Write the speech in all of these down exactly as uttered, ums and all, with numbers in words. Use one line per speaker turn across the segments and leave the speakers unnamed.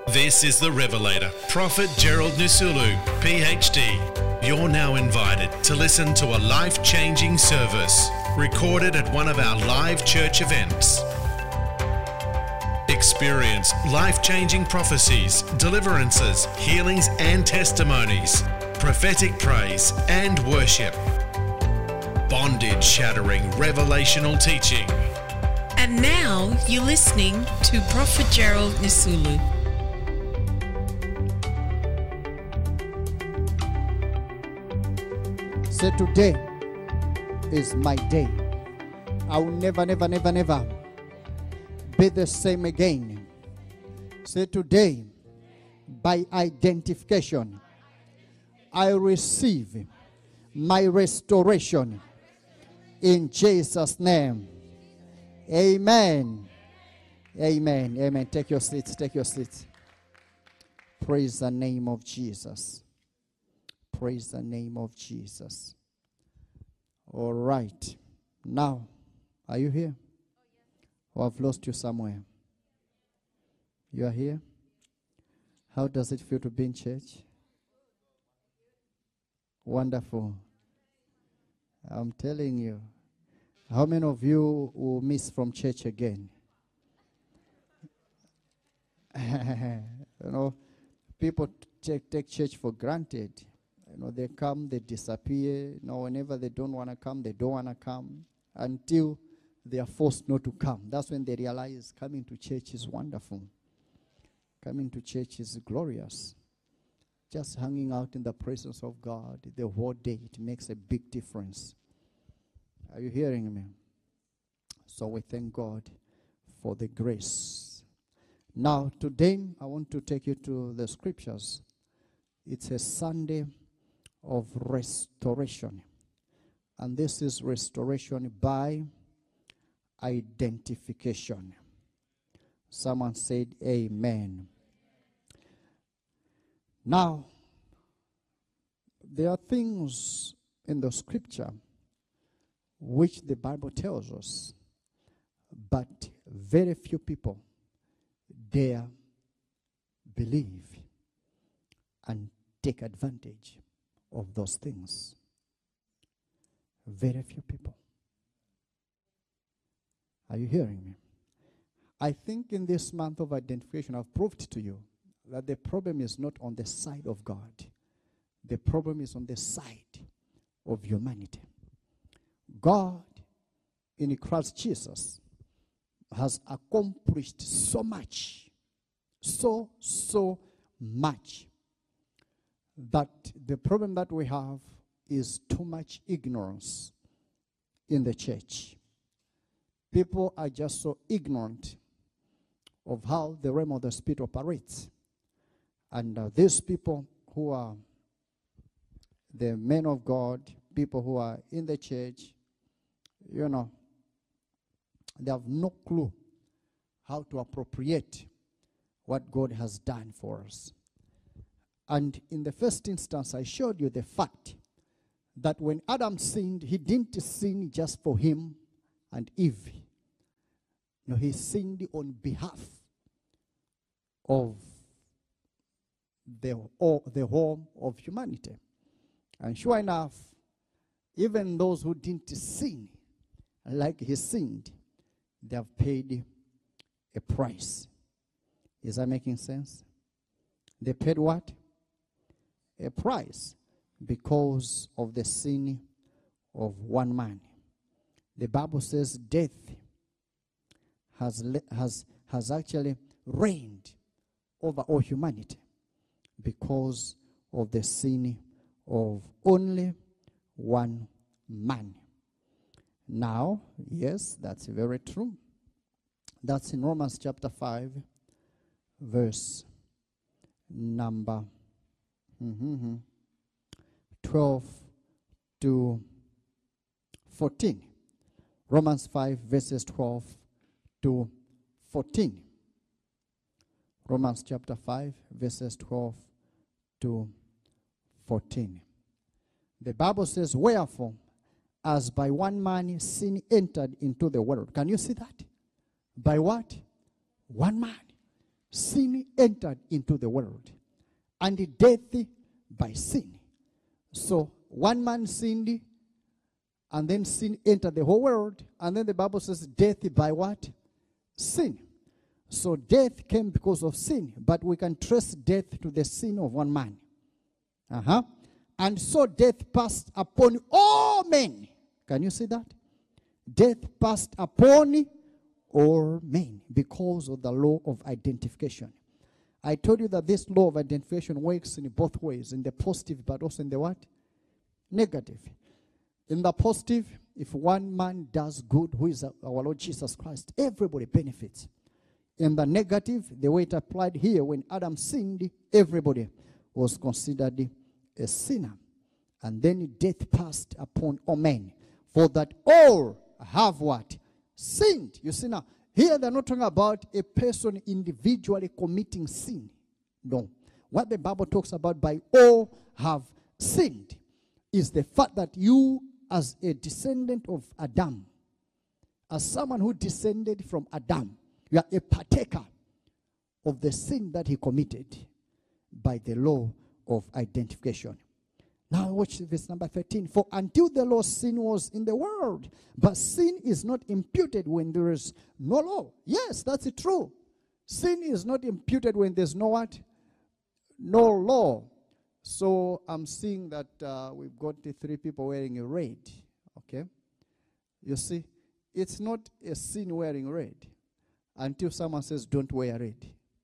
This is The Revelator, Prophet Gerald Nusulu, P H D. You're now invited to listen to a life-changing service recorded at one of our live church events. Experience life-changing prophecies, deliverances, healings and testimonies, prophetic praise and worship, bondage-shattering revelational teaching.
And now you're listening to Prophet Gerald Nusulu.
So today is my day. I will never, never, never, never be the same again. So today, by identification, I receive my restoration in Jesus' name. Amen. Amen. Amen. Take your seats. Take your seats. Praise the name of Jesus. Praise the name of Jesus. All right. Now, are you here? Or I've lost you somewhere? You are here? How does it feel to be in church? Wonderful. I'm telling you. How many of you will miss from church again? You know, people take, take church for granted. You know, they come, they disappear. You know, whenever they don't want to come, they don't want to come until they are forced not to come. That's when they realize coming to church is wonderful. Coming to church is glorious. Just hanging out in the presence of God the whole day, it makes a big difference. Are you hearing me? So we thank God for the grace. Now, today, I want to take you to the scriptures. It's a Sunday of restoration. And this is restoration by identification. Someone said amen. Now, there are things in the scripture which the Bible tells us, but very few people dare believe and take advantage of those things. Very few people. Are you hearing me? I think in this month of identification, I've proved to you that the problem is not on the side of God. The problem is on the side of humanity. God, in Christ Jesus, has accomplished so much, so, so much, that the problem that we have is too much ignorance in the church. People are just so ignorant of how the realm of the Spirit operates. And uh, these people who are the men of God, people who are in the church, you know, they have no clue how to appropriate what God has done for us. And in the first instance, I showed you the fact that when Adam sinned, he didn't sin just for him and Eve. No, he sinned on behalf of the, or the whole of humanity. And sure enough, even those who didn't sin like he sinned, they have paid a price. Is that making sense? They paid what? A price because of the sin of one man. The Bible says death has has has actually reigned over all humanity because of the sin of only one man. Now, yes, that's very true. That's in Romans chapter five, verse number mm-hmm, twelve to fourteen. Romans five, verses twelve to fourteen. Romans chapter five, verses twelve to fourteen. The Bible says, wherefore, as by one man sin entered into the world. Can you see that? By what? One man. sin entered into the world, and death by sin. So one man sinned, and then sin entered the whole world, and then the Bible says death by what? Sin. So death came because of sin, but we can trace death to the sin of one man. Uh-huh. And so death passed upon all men. Can you see that? Death passed upon all men because of the law of identification. I told you that this law of identification works in both ways, in the positive but also in the what? Negative. In the positive, if one man does good, who is our Lord Jesus Christ, everybody benefits. In the negative, the way it applied here, when Adam sinned, everybody was considered a sinner. And then death passed upon all men, for that all have what? Sinned. You see now, here they're not talking about a person individually committing sin. No. What the Bible talks about by all have sinned is the fact that you, as a descendant of Adam, as someone who descended from Adam, you are a partaker of the sin that he committed by the law of identification. Now watch verse number thirteen. For until the law, sin was in the world, but sin is not imputed when there is no law. Yes, that's true. Sin is not imputed when there's no what? No law. So I'm seeing that uh, we've got the three people wearing a red. Okay? You see, it's not a sin wearing red until someone says, don't wear red.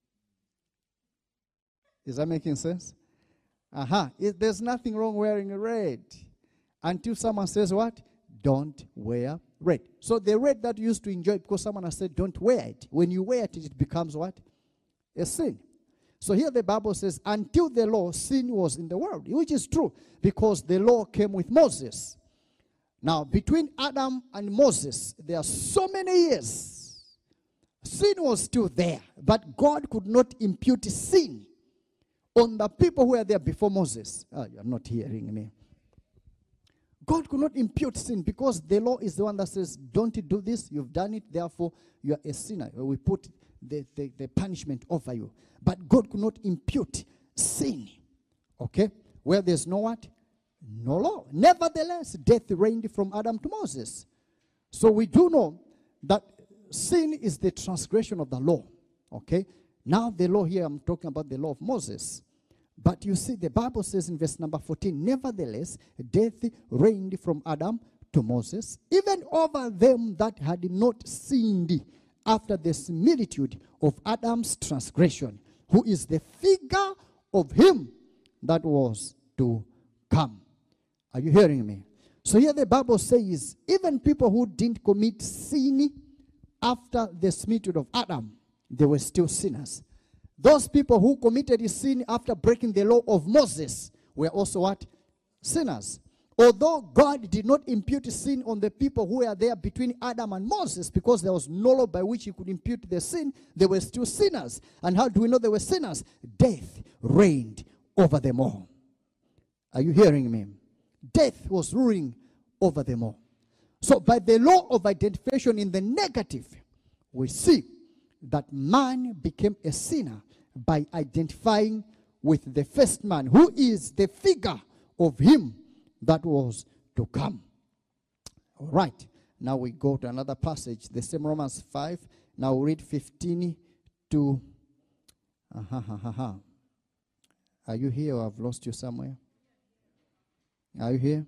Is that making sense? Aha. Uh-huh. There's nothing wrong wearing red until someone says what? Don't wear red. So the red that you used to enjoy because someone has said don't wear it, when you wear it, it becomes what? A sin. So here the Bible says, until the law, sin was in the world, which is true because the law came with Moses. Now, between Adam and Moses, there are so many years. Sin was still there, but God could not impute sin on the people who were there before Moses. Oh, you're not hearing me. God could not impute sin because the law is the one that says, don't do this, you've done it, therefore you are a sinner. We put the, the, the punishment over you. But God could not impute sin. Okay? Where there's no what? No law. Nevertheless, death reigned from Adam to Moses. So we do know that sin is the transgression of the law. Okay? Now the law here, I'm talking about the law of Moses. But you see, the Bible says in verse number fourteen, nevertheless, death reigned from Adam to Moses, even over them that had not sinned, after the similitude of Adam's transgression, who is the figure of him that was to come. Are you hearing me? So here the Bible says, even people who didn't commit sin after the similitude of Adam, they were still sinners. Those people who committed sin after breaking the law of Moses were also what? Sinners. Although God did not impute sin on the people who were there between Adam and Moses, because there was no law by which he could impute the sin, they were still sinners. And how do we know they were sinners? Death reigned over them all. Are you hearing me? Death was ruling over them all. So by the law of identification in the negative, we see that man became a sinner by identifying with the first man, who is the figure of him that was to come. All right. Now we go to another passage, the same Romans five. Now we read fifteen to... Uh-huh, uh-huh, uh-huh. Are you here or I've lost you somewhere? Are you here?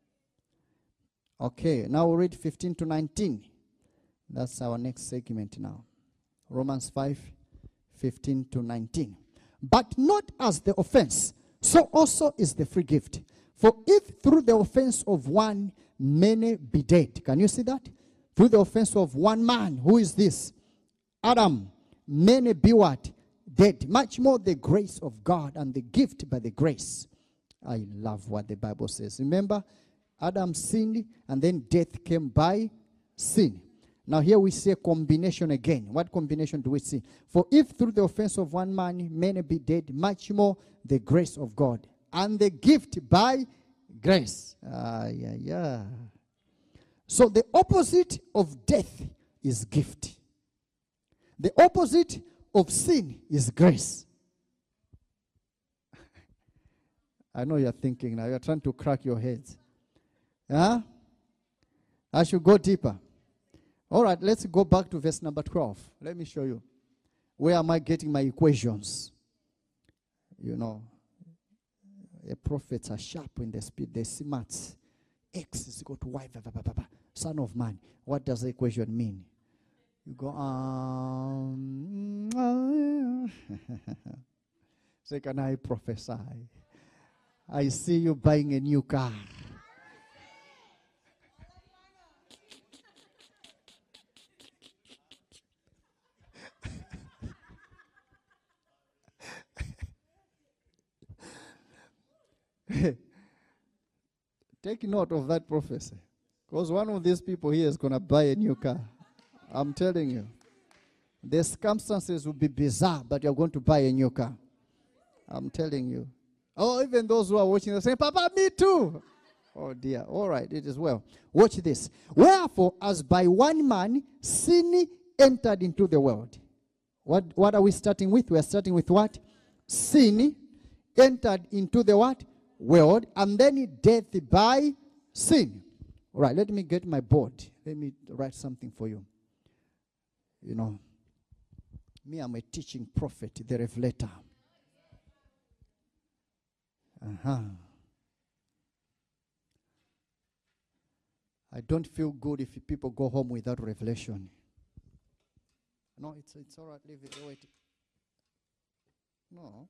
Okay. Now we read fifteen to nineteen. That's our next segment now. Romans five, fifteen to nineteen. But not as the offense, so also is the free gift. For if through the offense of one, many be dead. Can you see that? Through the offense of one man, who is this? Adam. Many be what? Dead. Much more the grace of God and the gift by the grace. I love what the Bible says. Remember, Adam sinned and then death came by sin. Now here we see a combination again. What combination do we see? For if through the offense of one man many be dead, much more the grace of God and the gift by grace. Ah, yeah, yeah. So the opposite of death is gift. The opposite of sin is grace. I know you're thinking now. You're trying to crack your heads. Huh? I should go deeper. All right, let's go back to verse number twelve. Let me show you. Where am I getting my equations? You know, a prophets are sharp in the speed. They're smart. X is equal to Y. Blah, blah, blah, blah, blah. Son of man. What does the equation mean? You go, um, say, can I prophesy? I see you buying a new car. Take note of that prophecy. Because one of these people here is going to buy a new car. I'm telling you. The circumstances will be bizarre, but you're going to buy a new car. I'm telling you. Oh, even those who are watching, they're saying, Papa, me too. Oh, dear. All right, it is well. Watch this. Wherefore, as by one man, sin entered into the world. What, what are we starting with? We are starting with what? Sin entered into the what? World. And then death by sin. All right, let me get my board. Let me write something for you. You know, me, I'm a teaching prophet, the revelator. Uh-huh. I don't feel good if people go home without revelation. No, it's it's all right. Leave it. Wait. No.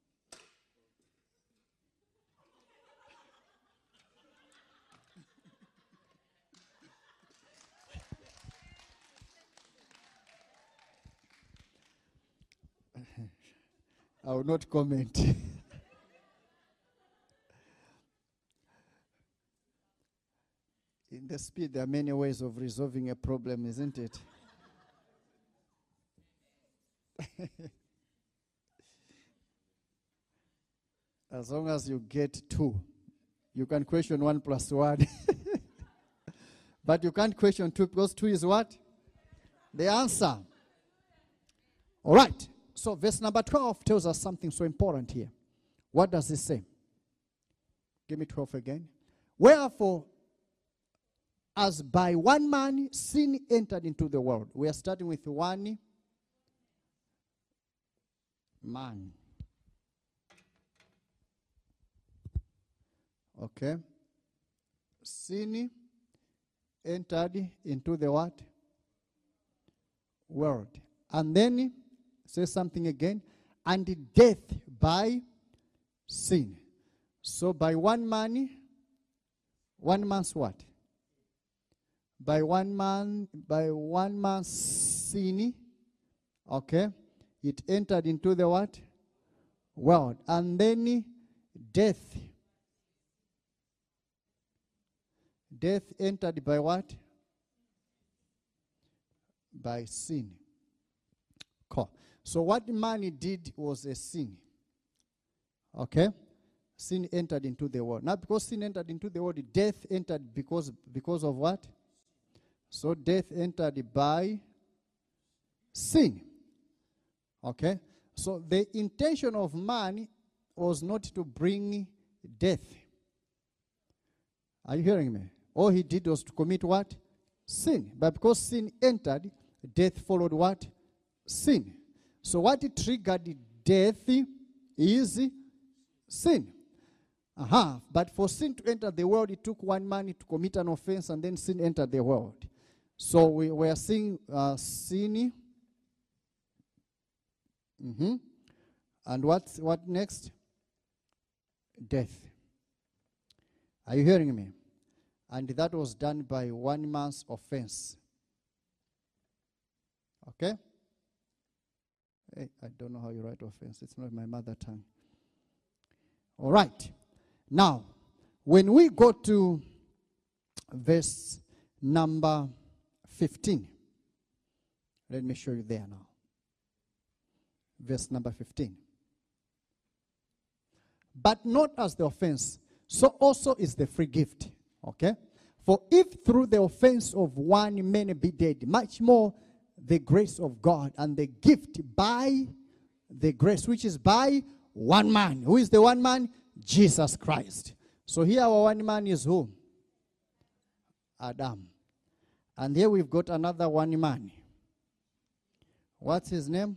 I will not comment. In the speed, there are many ways of resolving a problem, isn't it? As long as you get two, you can question one plus one. But you can't question two because two is what? The answer. All right. So verse number twelve tells us something so important here. What does it say? Give me twelve again. Wherefore, as by one man sin entered into the world. We are starting with one man. Okay. Sin entered into the what? World. And then, say something again. And death by sin. So by one man, one man's what? By one man, by one man's sin, okay, it entered into the what? World. And then death. Death entered by what? By sin. Cool. So what man did was a sin. Okay? Sin entered into the world. Now because sin entered into the world, death entered because, because of what? So death entered by sin. Okay? So the intention of man was not to bring death. Are you hearing me? All he did was to commit what? Sin. But because sin entered, death followed what? Sin. So what triggered death is sin. Aha. Uh-huh. But for sin to enter the world, it took one man to commit an offense, and then sin entered the world. So we, we are seeing uh, sin. Mm-hmm. And what's, what next? Death. Are you hearing me? And that was done by one man's offense. Okay? Hey, I don't know how you write offense. It's not my mother tongue. All right. Now, when we go to verse number fifteen, let me show you there now. Verse number fifteen. But not as the offense, so also is the free gift. Okay? For if through the offense of one many be dead, much more the grace of God and the gift by the grace which is by one man. Who is the one man? Jesus Christ. So here our one man is who? Adam. And here we've got another one man. What's his name?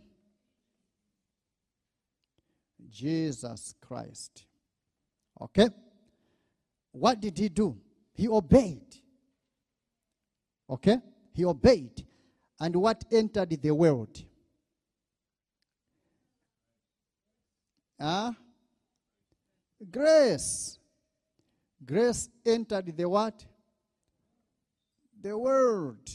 Jesus Christ. Okay? What did he do? He obeyed. Okay? He obeyed. And what entered the world? Ah? Grace. Grace entered the what? The world.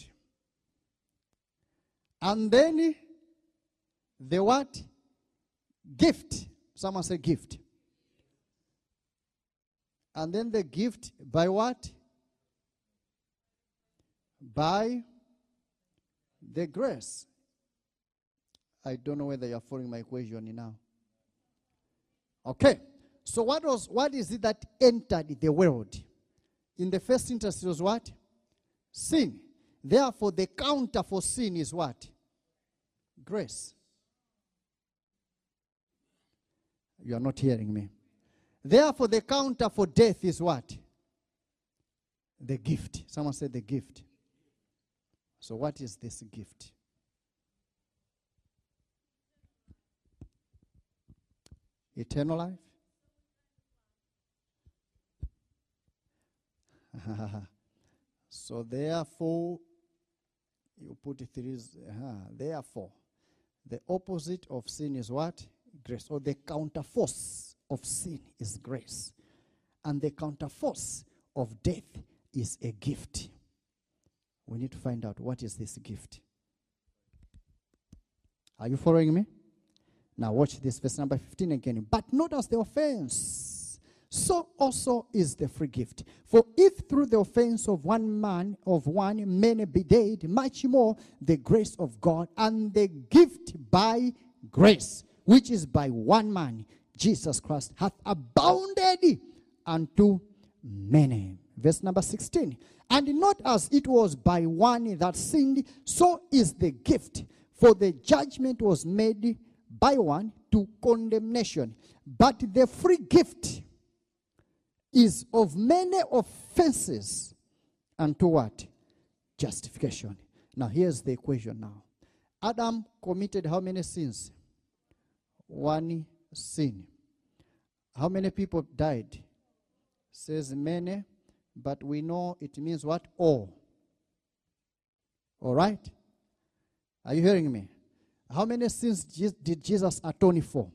And then the what? Gift. Someone say gift. And then the gift by what? By the grace. I don't know whether you're following my question now. Okay. So what was what is it that entered the world? In the first instance it was what? Sin. Therefore the counter for sin is what? Grace. You are not hearing me. Therefore the counter for death is what? The gift. Someone said the gift. So what is this gift? Eternal life? So therefore, you put it three, uh, therefore, the opposite of sin is what? Grace. Or the counterforce of sin is grace. And the counterforce of death is a gift. We need to find out what is this gift. Are you following me? Now watch this, verse number fifteen again. But not as the offense, so also is the free gift. For if through the offense of one man, of one, many be dead, much more the grace of God and the gift by grace, which is by one man, Jesus Christ, hath abounded unto many. Verse number sixteen. And not as it was by one that sinned, so is the gift. For the judgment was made by one to condemnation. But the free gift is of many offenses unto what? Justification. Now here's the equation now. Adam committed how many sins? One sin. How many people died? Says many, but we know it means what? All. All right? Are you hearing me? How many sins did Jesus atone for?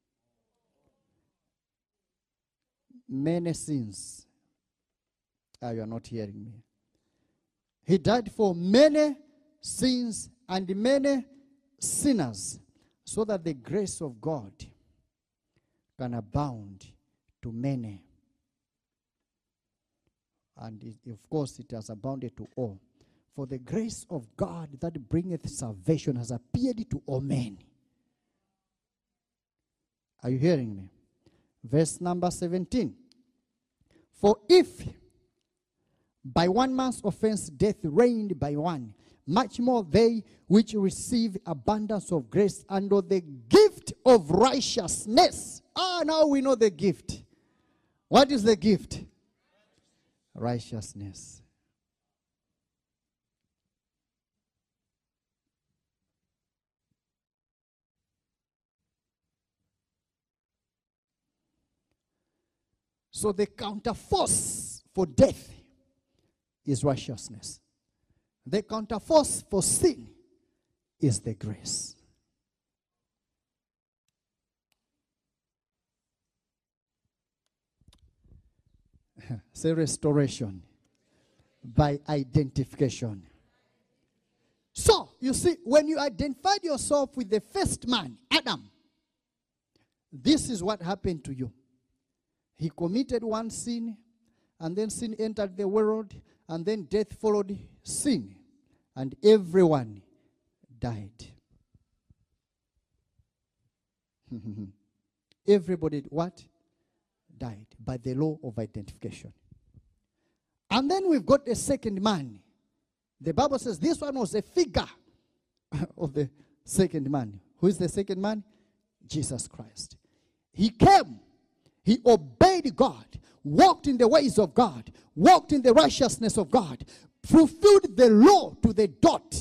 Many sins. Ah, you are not hearing me. He died for many sins and many sinners, so that the grace of God can abound to many. And it, of course it has abounded to all. For the grace of God that bringeth salvation has appeared to all men. Are you hearing me? Verse number seventeen. For if by one man's offense death reigned by one, much more they which receive abundance of grace under the gift of righteousness. Ah, now we know the gift. What is the gift? Righteousness. So the counterforce for death is righteousness. The counterforce for sin is the grace. Say restoration by identification. So, you see, when you identified yourself with the first man, Adam, this is what happened to you. He committed one sin, and then sin entered the world, and then death followed sin, and everyone died. Everybody what? Died by the law of identification. And then we've got a second man. The Bible says this one was a figure of the second man. Who is the second man? Jesus Christ. He came. He obeyed God, walked in the ways of God, walked in the righteousness of God, fulfilled the law to the dot.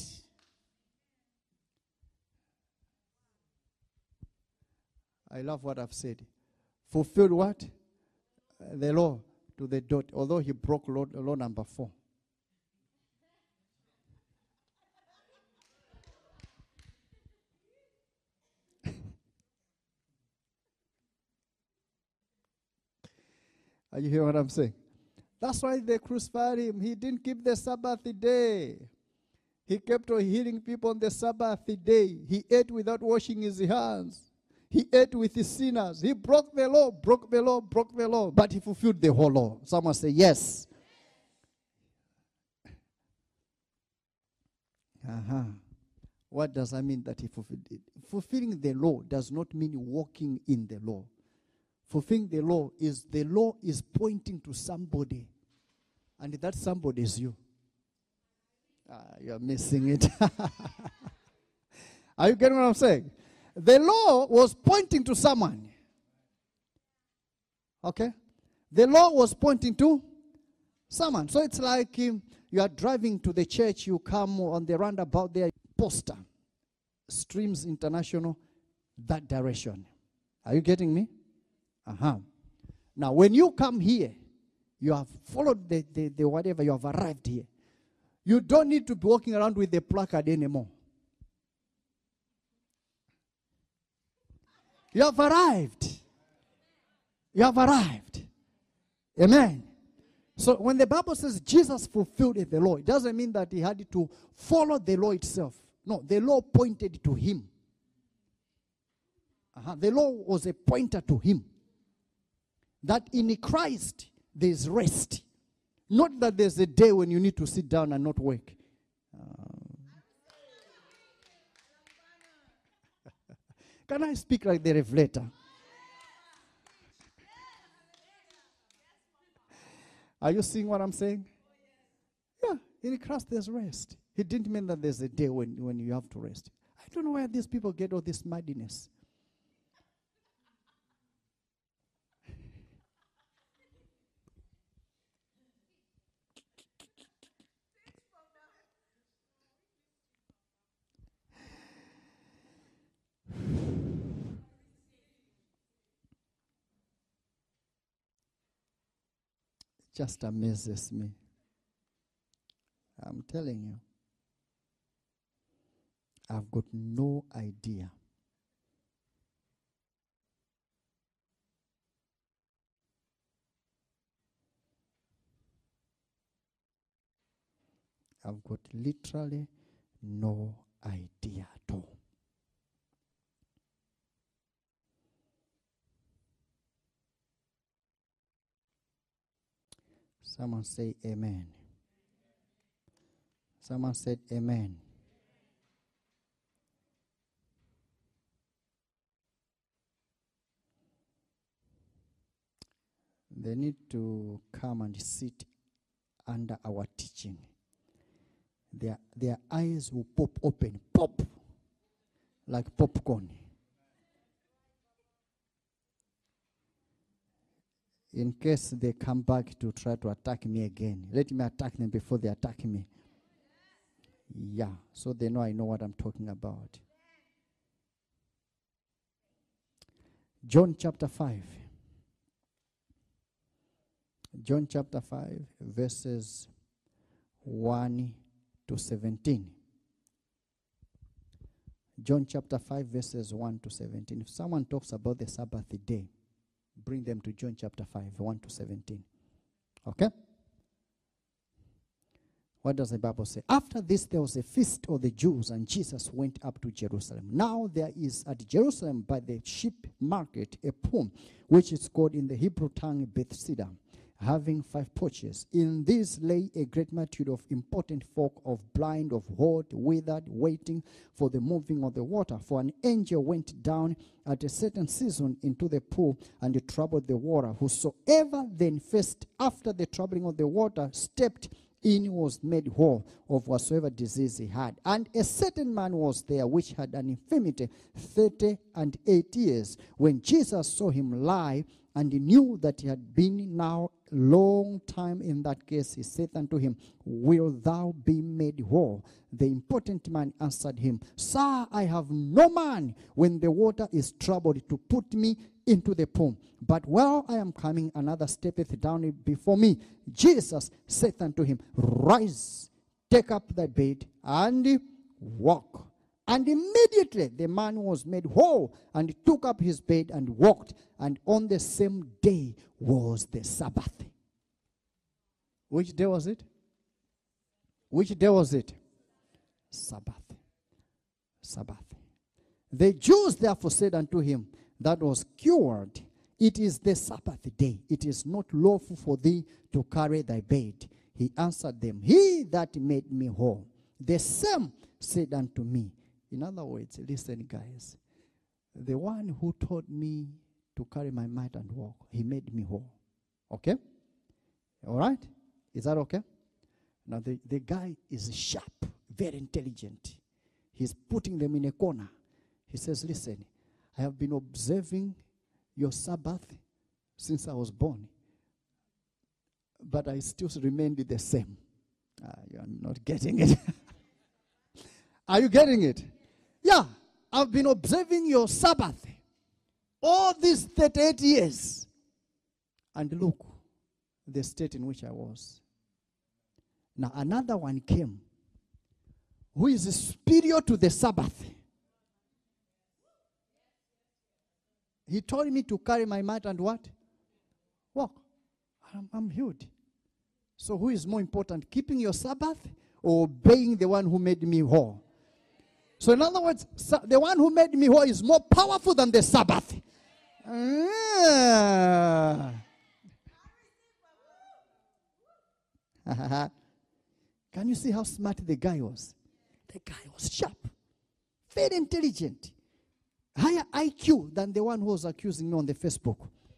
I love what I've said. Fulfilled what? Uh, the law to the dot, although he broke law, law number four. Are you hearing what I'm saying? That's why they crucified him. He didn't keep the Sabbath day. He kept on healing people on the Sabbath day. He ate without washing his hands. He ate with his sinners. He broke the law, broke the law, broke the law. But he fulfilled the whole law. Someone say yes. Uh-huh. What does that mean that he fulfilled it? Fulfilling the law does not mean walking in the law. Fulfilling the law is the law is pointing to somebody. And that somebody is you. Ah, you're missing it. Are you getting what I'm saying? The law was pointing to someone. Okay? The law was pointing to someone. So it's like um, you are driving to the church, you come on the roundabout there, poster, Streams International, that direction. Are you getting me? Uh-huh. Now, when you come here, you have followed the, the, the whatever, you have arrived here. You don't need to be walking around with the placard anymore. You have arrived. You have arrived. Amen. So when the Bible says Jesus fulfilled the law, it doesn't mean that he had to follow the law itself. No, the law pointed to him. Uh-huh. The law was a pointer to him. That in Christ there is rest. Not that there's a day when you need to sit down and not work. Uh, Can I speak like the Revelator? Are you seeing what I'm saying? Yeah, in Christ there's rest. He didn't mean that there's a day when, when you have to rest. I don't know where these people get all this madness. Just amazes me. I'm telling you. I've got no idea. I've got literally no idea at all. Someone say amen. Someone said amen. They need to come and sit under our teaching. Their, their eyes will pop open, pop, like popcorn. In case they come back to try to attack me again, let me attack them before they attack me. Yeah, so they know I know what I'm talking about. John chapter five. John chapter five, verses one to seventeen. John chapter five, verses one to seventeen. If someone talks about the Sabbath day, bring them to John chapter five, one to seventeen. Okay? What does the Bible say? After this, there was a feast of the Jews, and Jesus went up to Jerusalem. Now there is at Jerusalem by the sheep market a pool, which is called in the Hebrew tongue Bethesda, having five porches. In this lay a great multitude of important folk, of blind, of halt, withered, waiting for the moving of the water. For an angel went down at a certain season into the pool, and it troubled the water. Whosoever then first, after the troubling of the water, stepped in was made whole of whatsoever disease he had. And a certain man was there which had an infirmity thirty and eight years. When Jesus saw him lie, and he knew that he had been now long time in that case, he said unto him, Will thou be made whole? The impotent man answered him, Sir, I have no man when the water is troubled to put me into the pool. But while I am coming, another steppeth down before me. Jesus said unto him, Rise, take up thy bed, and walk. And immediately the man was made whole, and took up his bed and walked. And on the same day was the Sabbath. Which day was it? Which day was it? Sabbath. Sabbath. The Jews therefore said unto him that was cured, It is the Sabbath day. It is not lawful for thee to carry thy bed. He answered them, He that made me whole, the same said unto me. In other words, listen, guys. The one who taught me to carry my mat and walk, he made me whole. Okay? All right? Is that okay? Now, the, the guy is sharp, very intelligent. He's putting them in a corner. He says, listen, I have been observing your Sabbath since I was born, but I still remained the same. Ah, you're not getting it. Are you getting it? Yeah, I've been observing your Sabbath all these thirty-eight years. And look, the state in which I was. Now another one came who is superior to the Sabbath. He told me to carry my mat and what? Walk. I'm, I'm healed. So who is more important, keeping your Sabbath or obeying the one who made me whole? So in other words, the one who made me whole is more powerful than the Sabbath. Ah. Can you see how smart the guy was? The guy was sharp, very intelligent, higher I Q than the one who was accusing me on the Facebook.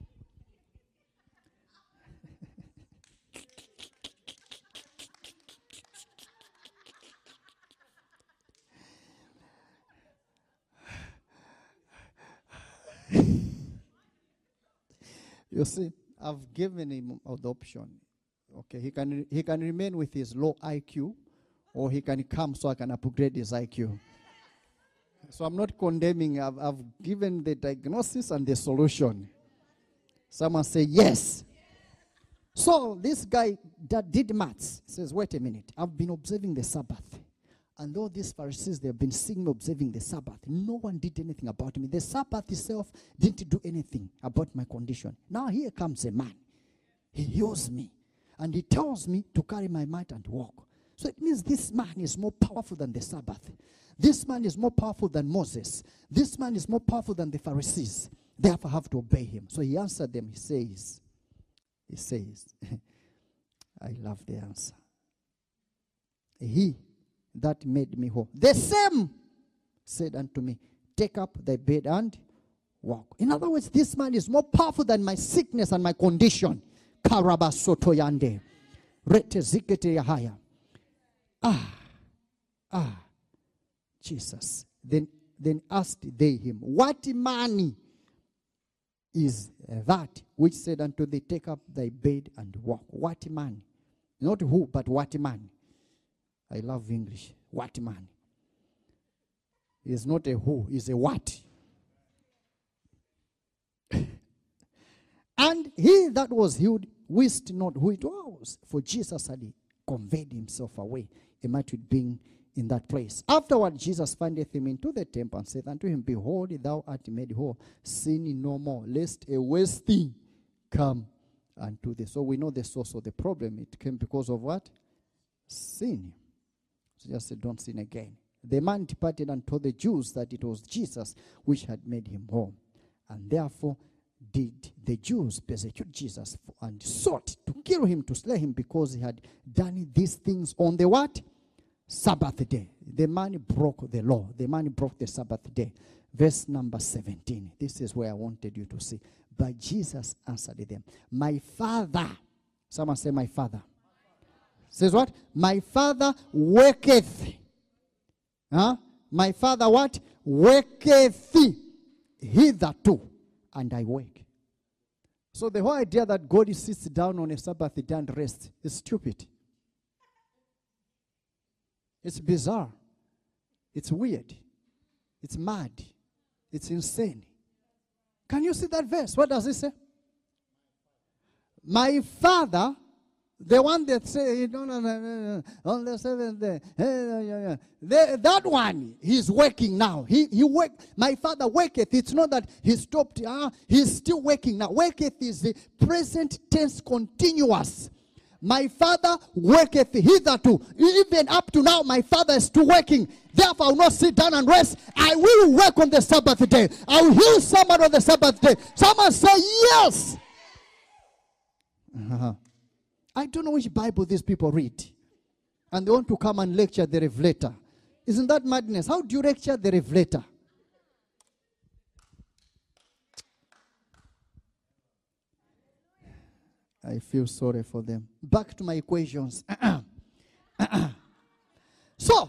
You see, I've given him the option. Okay, he can he can remain with his low I Q, or he can come so I can upgrade his I Q. So I'm not condemning. I've, I've given the diagnosis and the solution. Someone say yes. So this guy that did maths says, wait a minute. I've been observing the Sabbath. And all these Pharisees, they've been seeing me observing the Sabbath. No one did anything about me. The Sabbath itself didn't do anything about my condition. Now here comes a man. He heals me. And he tells me to carry my mat and walk. So it means this man is more powerful than the Sabbath. This man is more powerful than Moses. This man is more powerful than the Pharisees. Therefore I have to obey him. So he answered them. He says, he says, I love the answer. He that made me whole, the same said unto me, take up thy bed and walk. In other words, this man is more powerful than my sickness and my condition. Karabasotoyande. Rete zikete yahaya. Ah. Ah. Jesus. Then, then asked they him, what man is that which said unto thee, take up thy bed and walk? What man? Not who, but what man? I love English. What man? It's not a who, it's a what. And he that was healed wist not who it was, for Jesus had conveyed himself away, a multitude being in that place. Afterward, Jesus findeth him into the temple and saith unto him, behold, thou art made whole, sin no more, lest a worse thing come unto thee. So we know the source of the problem. It came because of what? Sin. So just say, don't sin again. The man departed and told the Jews that it was Jesus which had made him whole. And therefore did the Jews persecute Jesus and sought to kill him, to slay him, because he had done these things on the what? Sabbath day. The man broke the law. The man broke the Sabbath day. Verse number seventeen. This is where I wanted you to see. But Jesus answered them, my Father. Someone say, my Father. Says what? My Father worketh. Huh? My Father what? Worketh hitherto, and I work. So the whole idea that God sits down on a Sabbath day and rests is stupid. It's bizarre. It's weird. It's mad. It's insane. Can you see that verse? What does it say? My Father, the one that say, no, no, no, no, on the seventh day, the, that one, he's working now. He he work. My Father worketh. It's not that he stopped. Uh, he's still working now. Worketh is the present tense continuous. My Father worketh hitherto. Even up to now, my Father is still working. Therefore, I will not sit down and rest. I will work on the Sabbath day. I will heal someone on the Sabbath day. Someone say yes. Uh-huh. I don't know which Bible these people read. And they want to come and lecture the Revelator. Isn't that madness? How do you lecture the Revelator? I feel sorry for them. Back to my equations. So,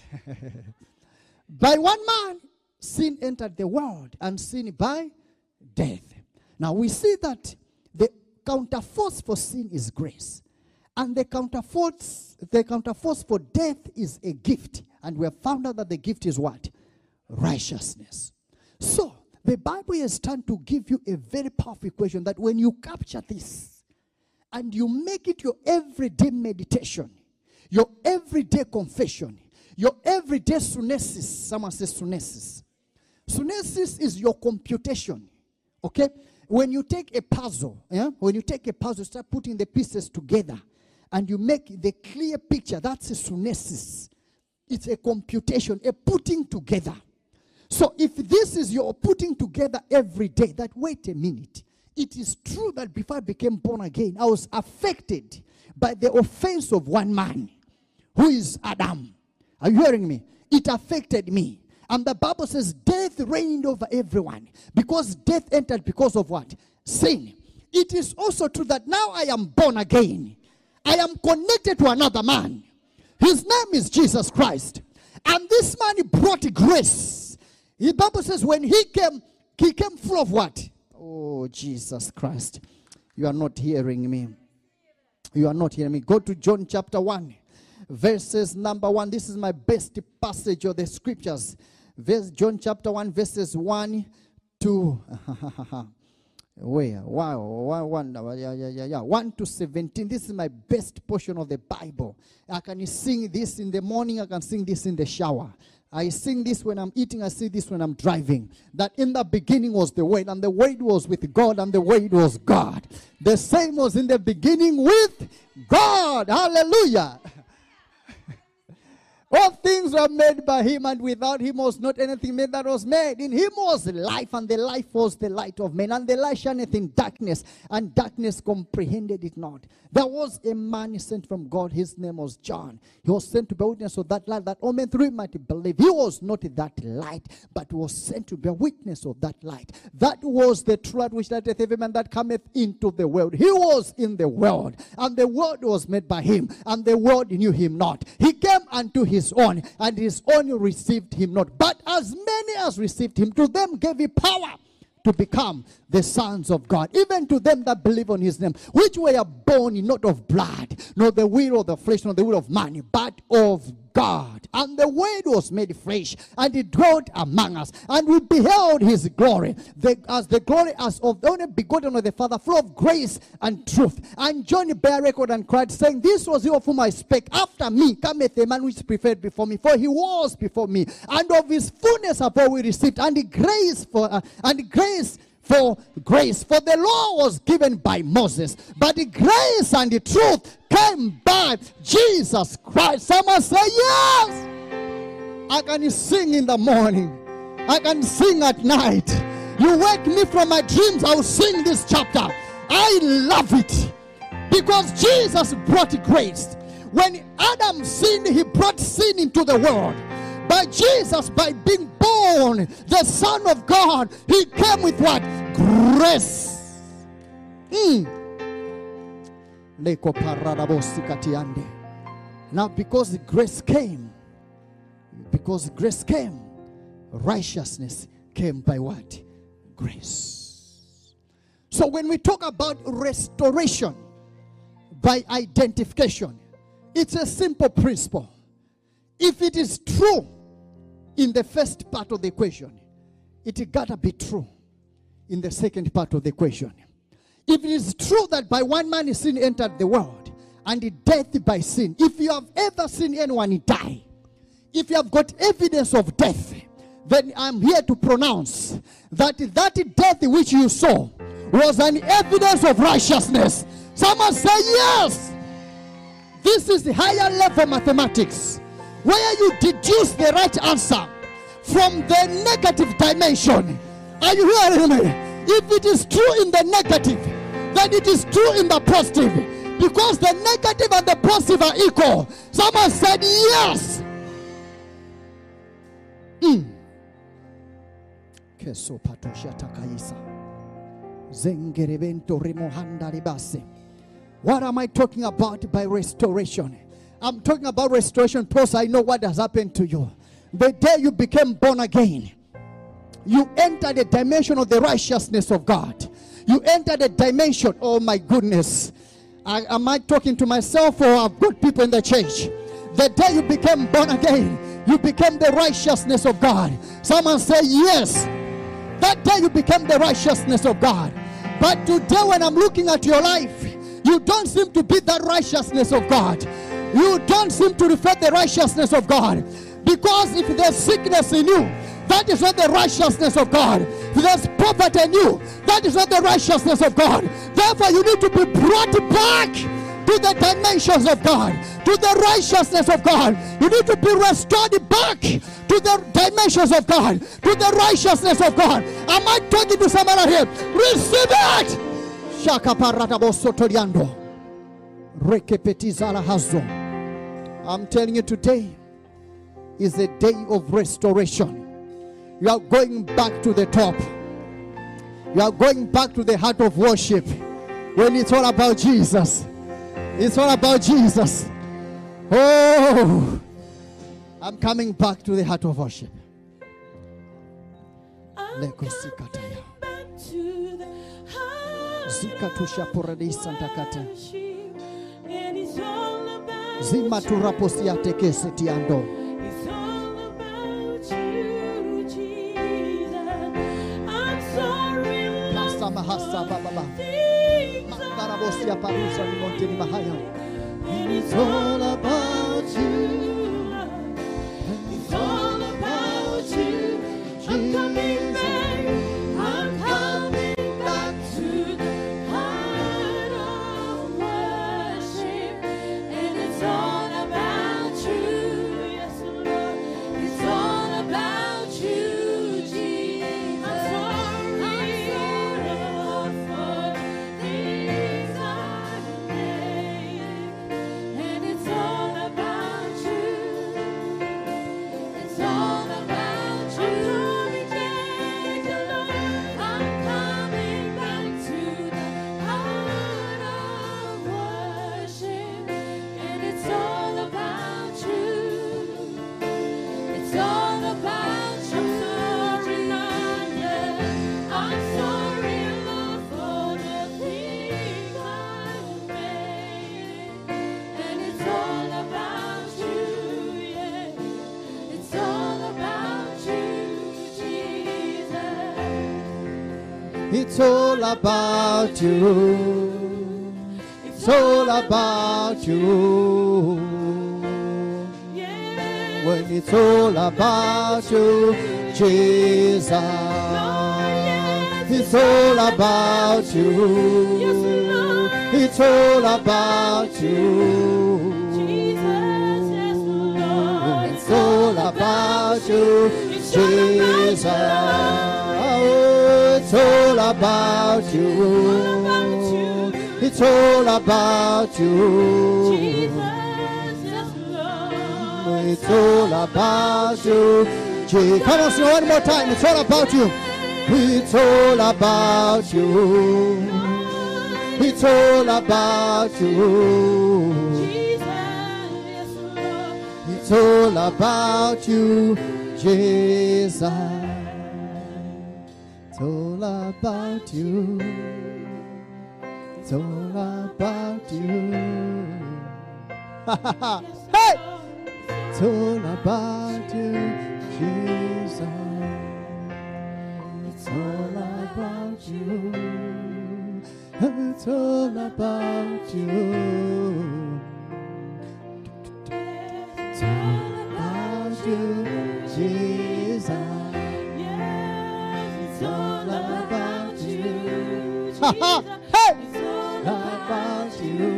by one man, sin entered the world, and sin by death. Now we see that the counterforce for sin is grace. And the counterforce, the counterforce for death is a gift. And we have found out that the gift is what? Righteousness. So, the Bible is trying to give you a very powerful equation that when you capture this, and you make it your everyday meditation, your everyday confession, your everyday sunesis. Someone says sunesis. Sunesis is your computation. Okay? When you take a puzzle, yeah? When you take a puzzle, start putting the pieces together, and you make the clear picture, that's a sunesis. It's a computation, a putting together. So if this is your putting together every day, that wait a minute. It is true that before I became born again, I was affected by the offense of one man, who is Adam. Are you hearing me? It affected me. And the Bible says death reigned over everyone. Because death entered because of what? Sin. It is also true that now I am born again. I am connected to another man. His name is Jesus Christ. And this man brought grace. The Bible says when he came, he came full of what? Oh, Jesus Christ. You are not hearing me. You are not hearing me. Go to John chapter one. Verses number one. This is my best passage of the scriptures. Verse, John chapter one, verses one to... Where? Wow, one, one, yeah, yeah, yeah, yeah. one to seventeen. This is my best portion of the Bible. I can sing this in the morning. I can sing this in the shower. I sing this when I'm eating. I sing this when I'm driving. That in the beginning was the Word, and the Word was with God, and the Word was God. The same was in the beginning with God. Hallelujah. All things were made by him, and without him was not anything made that was made. In him was life, and the life was the light of men. And the light shineth in darkness, and darkness comprehended it not. There was a man sent from God. His name was John. He was sent to bear witness of that light, that all men through him might believe. He was not that light, but was sent to bear witness of that light. That was the true light which lighteth every man that cometh into the world. He was in the world, and the world was made by him, and the world knew him not. He came unto his his own, and his own received him not. But as many as received him, to them gave he power to become the sons of God, even to them that believe on his name, which were born not of blood, nor the will of the flesh, nor the will of man, but of God. And the word was made flesh, and he dwelt among us, and we beheld his glory, the, as the glory as of the only begotten of the Father, full of grace and truth. And John bare record and cried, saying, This was he of whom I spake. After me cometh a man which is preferred before me, for he was before me. And of his fullness have all we received, and the grace for uh, and grace for grace. For the law was given by Moses, but the grace and the truth came by Jesus Christ. Someone say yes. I can sing in the morning. I can sing at night. You wake me from my dreams, I will sing this chapter. I love it because Jesus brought grace. When Adam sinned, he brought sin into the world. By Jesus, by being born, the Son of God, he came with what? Grace. Mm. Now, because grace came, because grace came, righteousness came by what? Grace. So when we talk about restoration by identification, it's a simple principle. If it is true in the first part of the equation, it gotta be true in the second part of the equation. If it is true that by one man sin entered the world, and death by sin, if you have ever seen anyone die, if you have got evidence of death, then I'm here to pronounce that that death which you saw was an evidence of righteousness. Someone say yes. This is the higher level mathematics, where you deduce the right answer from the negative dimension. Are you hearing me? If it is true in the negative, then it is true in the positive, because the negative and the positive are equal. Someone said yes. Mm. What am I talking about by restoration? I'm talking about restoration because I know what has happened to you. The day you became born again, you entered a dimension of the righteousness of God. You entered a dimension, oh my goodness. I, am I talking to myself, or I've got people in the church? The day you became born again, you became the righteousness of God. Someone say yes. That day you became the righteousness of God. But today when I'm looking at your life, you don't seem to be that righteousness of God. You don't seem to reflect the righteousness of God. Because if there's sickness in you, that is not the righteousness of God. If there's poverty in you, that is not the righteousness of God. Therefore, you need to be brought back to the dimensions of God, to the righteousness of God. You need to be restored back to the dimensions of God, to the righteousness of God. Am I talking to someone here? Receive it! I'm telling you, today is the day of restoration. You are going back to the top. You are going back to the heart of worship. When it's all about Jesus. It's all about Jesus. Oh, I'm coming back to the heart of worship. Zima turaposia tekese tiando. Mahasa baba. Makarabosia parusa limontini mahaya. It's all about you. It's all about you. I'm coming back. I'm coming back to the heart of worship. And it's all about you. Yes, Lord. It's all about you, Jesus. I'm sorry. It's all about you. It's all about you. When it's all about you, Jesus. It's all about you. It's all about you. It's all about you, Jesus. It's all about you. It's all about you. It's all about you. Come on, sing one more time. It's all about you. It's all about you. It's all about you. It's all about you, Jesus. It's all about you. It's all about you. Hey! It's all about you, Jesus. It's all about you. It's all about you. It's all about you, Jesus.
Yes, it's all about you, Jesus.
Hey!
It's all
About you.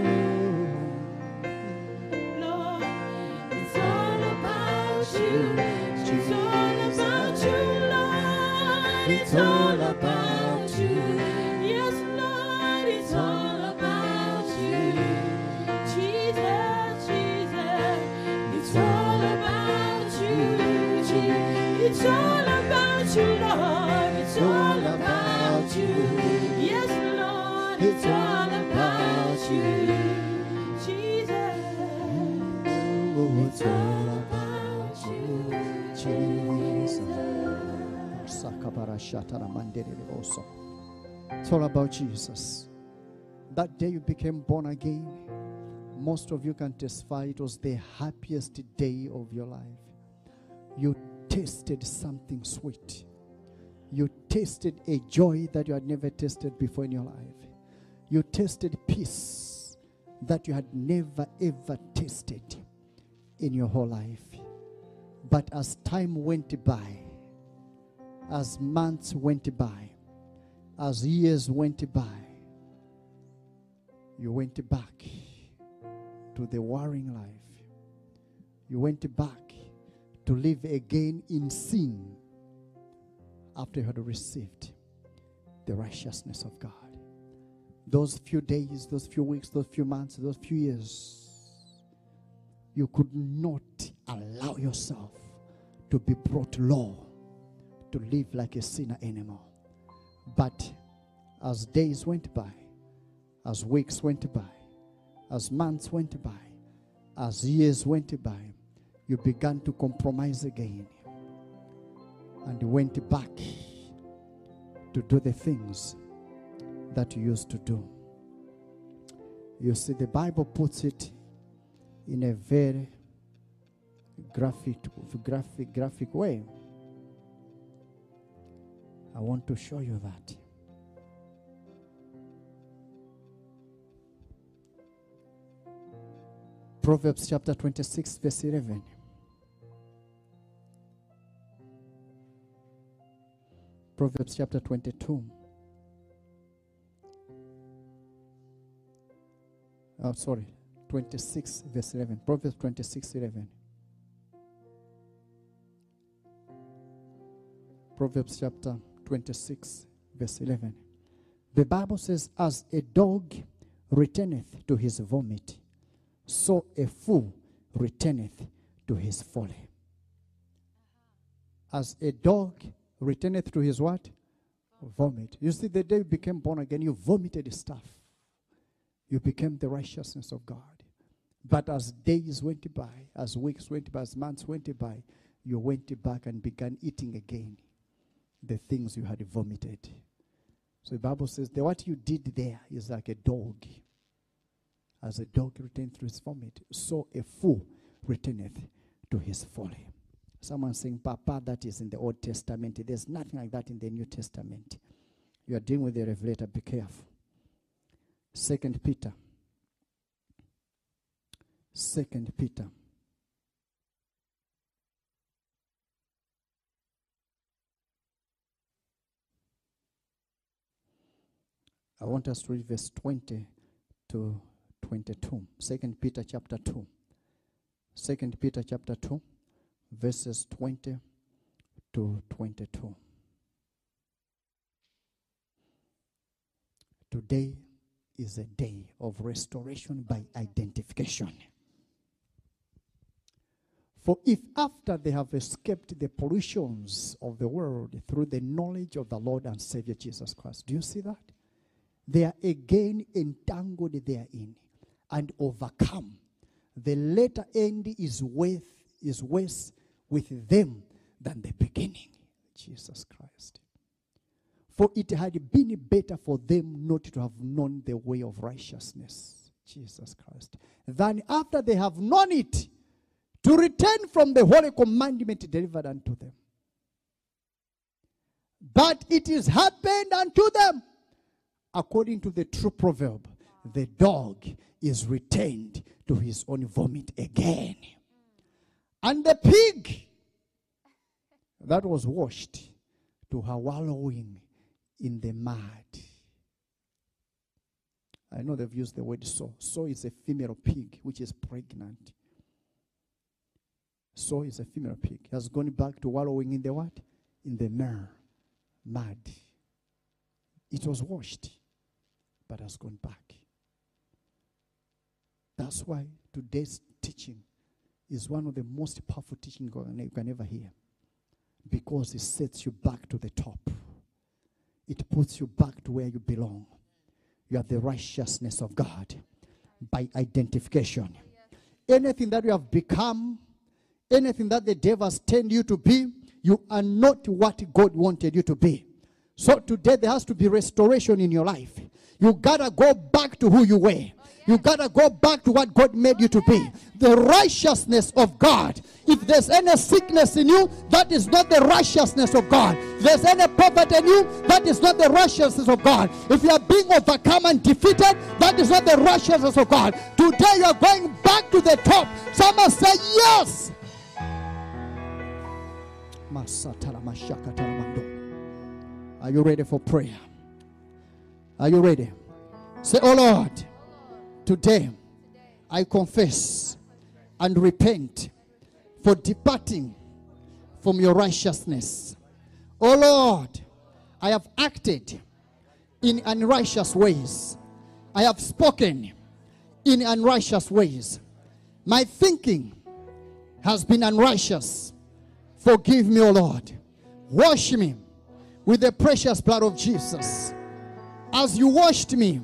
Lord. It's all about you. It's all about you, Lord. It's all about you. Yes, Lord, it's all about you. Jesus, Jesus. It's all about you, Jesus. It's all about you, Lord. It's all about you. Yes, Lord, it's all about you, Jesus.
Oh, it's all about you, Jesus. It's all about Jesus. That day you became born again, most of you can testify it was the happiest day of your life. You tasted something sweet. You tasted a joy that you had never tasted before in your life. You tasted peace that you had never ever tasted in your whole life. But as time went by, as months went by, as years went by, you went back to the warring life. You went back to live again in sin after you had received the righteousness of God. Those few days, those few weeks, those few months, those few years, you could not allow yourself to be brought low, to live like a sinner anymore. But as days went by, as weeks went by, as months went by, as years went by, you began to compromise again. And you went back to do the things that you used to do. You see, the Bible puts it in a very graphic, graphic, graphic way. I want to show you that. Proverbs chapter twenty-six, verse eleven. Proverbs chapter twenty-two. Oh, sorry. twenty-six, verse eleven. Proverbs twenty-six, eleven. Proverbs chapter twenty-six, verse eleven. The Bible says, as a dog returneth to his vomit, so a fool returneth to his folly. As a dog returneth to his what? Vomit. You see, the day you became born again, you vomited stuff. You became the righteousness of God. But as days went by, as weeks went by, as months went by, you went back and began eating again the things you had vomited. So the Bible says that what you did there is like a dog. As a dog returned to his vomit, so a fool returneth to his folly. Someone saying, Papa, that is in the Old Testament. There's nothing like that in the New Testament. You are dealing with the Revelator. Be careful. Second Peter. Second Peter. I want us to read verse twenty to twenty-two. Second Peter chapter two. Second Peter chapter two, verses twenty to twenty-two. Today is a day of restoration by identification. For if after they have escaped the pollutions of the world through the knowledge of the Lord and Savior Jesus Christ, do you see that? They are again entangled therein and overcome. The latter end is worth is worse with them than the beginning. Jesus Christ. For it had been better for them not to have known the way of righteousness. Jesus Christ. Than after they have known it, to return from the holy commandment delivered unto them. But it is happened unto them according to the true proverb, the dog is returned to his own vomit again. And the pig that was washed to her wallowing in the mud. I know they've used the word sow. Sow is a female pig which is pregnant. Sow is a female pig. Has gone back to wallowing in the what? In the mire, mud. It was washed, but has gone back. That's why today's teaching is one of the most powerful teachings you can ever hear. Because it sets you back to the top. It puts you back to where you belong. You are the righteousness of God by identification. Anything that you have become, anything that the devil has turned you to be, you are not what God wanted you to be. So today there has to be restoration in your life. You gotta go back to who you were. You gotta go back to what God made you to be. The righteousness of God. If there's any sickness in you, that is not the righteousness of God. If there's any poverty in you, that is not the righteousness of God. If you are being overcome and defeated, that is not the righteousness of God. Today you are going back to the top. Someone say yes. Are you ready for prayer? Are you ready? Say, oh Lord, today I confess and repent for departing from your righteousness. Oh Lord, I have acted in unrighteous ways. I have spoken in unrighteous ways. My thinking has been unrighteous. Forgive me, O Lord. Wash me with the precious blood of Jesus. As you washed me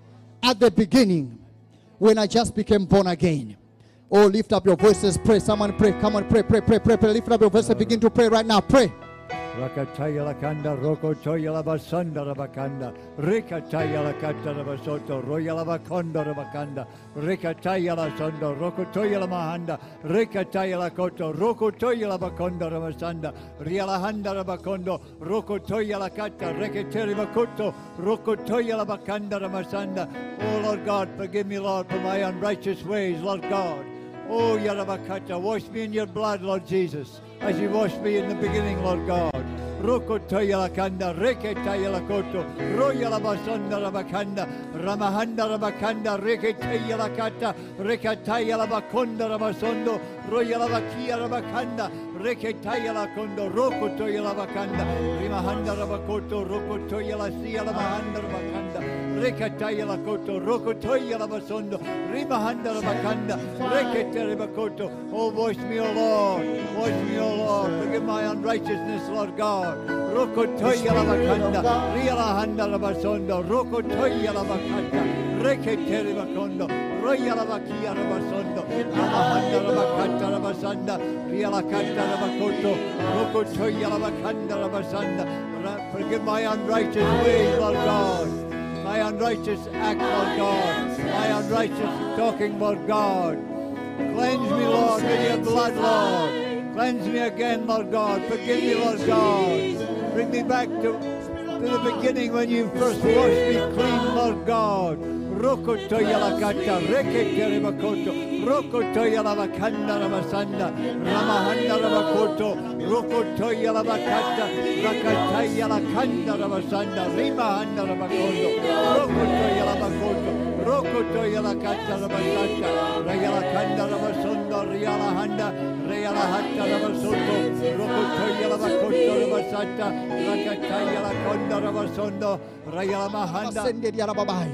at the beginning when I just became born again. Oh, lift up your voices, pray. Someone pray. Come on, pray, pray, pray, pray, pray. Lift up your voices, begin to pray right now. Pray.
Rakataya la kanda, roko toya la basanda rabakanda, rekataya la kata rabasoto, roya la bakondo rabakanda, rekataya la sondo, roko toya la mahanda, rekataya la koto, roko toya la bakondo rabasanda, riala handa rabakondo, roko toya la kata, rekateri bakoto, roko toya la bakanda ramasanda. Oh Lord God, forgive me, Lord, for my unrighteous ways, Lord God. Oh, Yarabakata, wash me in your blood, Lord Jesus, as you washed me in the beginning, Lord God. Roko toya la kanda, reke taya la koto, roya la basanda rabakanda, ramahanda rabakanda, reke taya la kata, reka taya la bakonda rabasondo, roya la bakia rabakanda, reke taya la kondo, roko toya la bakanda, rimahanda rabakoto, roko toya la sia la mahanda rabakanda. Rekataya la koto, rokotoya la basondo, rimahanda la bakanda, rekete rebakoto. Oh, wash me, O Lord, wash me, O Lord, forgive my unrighteousness, Lord God. Rokotoya la bakanda, riala handa la basondo, rokotoya la bakanda, rekete rebakondo, roya la bakia la basondo, ramahanda la bakata la basanda, riala kata la bakoto, rokotoya la bakanda la basanda. Forgive my unrighteous ways, Lord God. My unrighteous act, Lord God. My unrighteous talking, Lord God. Cleanse me, Lord, with your blood, Lord. Cleanse me again, Lord God. Forgive me, Lord God. Bring me back to, to the beginning when you first washed me clean, Lord God. Roko toya la kata, reke tere bakoto, roko toya la bakanda la basanda, ramahanda la bakoto, roko toya la bakata, rakataya la kanda la basanda, rimahanda la bakoto, roko toya la bakoto, roko toya la kata la basanda, raya la kanda la basondo, ria la handa, ria la hatta la basondo, roko toya la bakoto la basanda, rakataya la konda la basondo, raya la mahanda.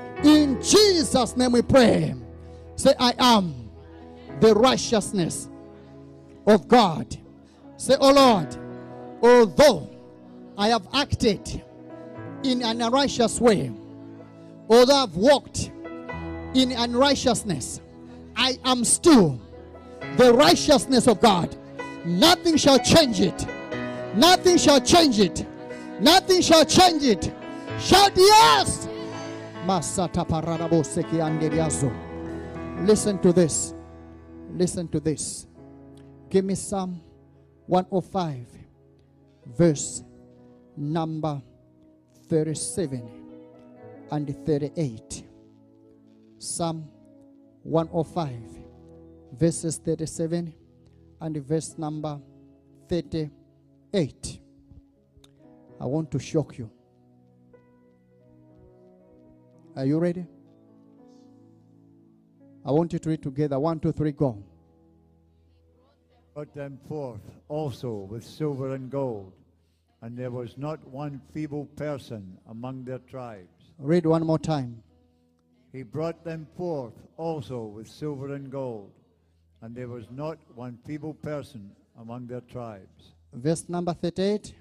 In Jesus' name we pray. Say, I am the righteousness of God. Say, oh Lord, although I have acted in an unrighteous way, although I've walked in unrighteousness, I am still the righteousness of God. Nothing shall change it. Nothing shall change it. Nothing shall change it. Shout yes. Listen to this. Listen to this. Give me Psalm one oh five, verse number thirty-seven and thirty-eight. Psalm one oh five, verses thirty-seven and verse number thirty-eight. I want to shock you. Are you ready? I want you to read together. One, two, three, go.
Brought them forth also with silver and gold, and there was not one feeble person among their tribes.
Read one more time.
He brought them forth also with silver and gold, and there was not one feeble person among their tribes.
Verse number thirty-eight.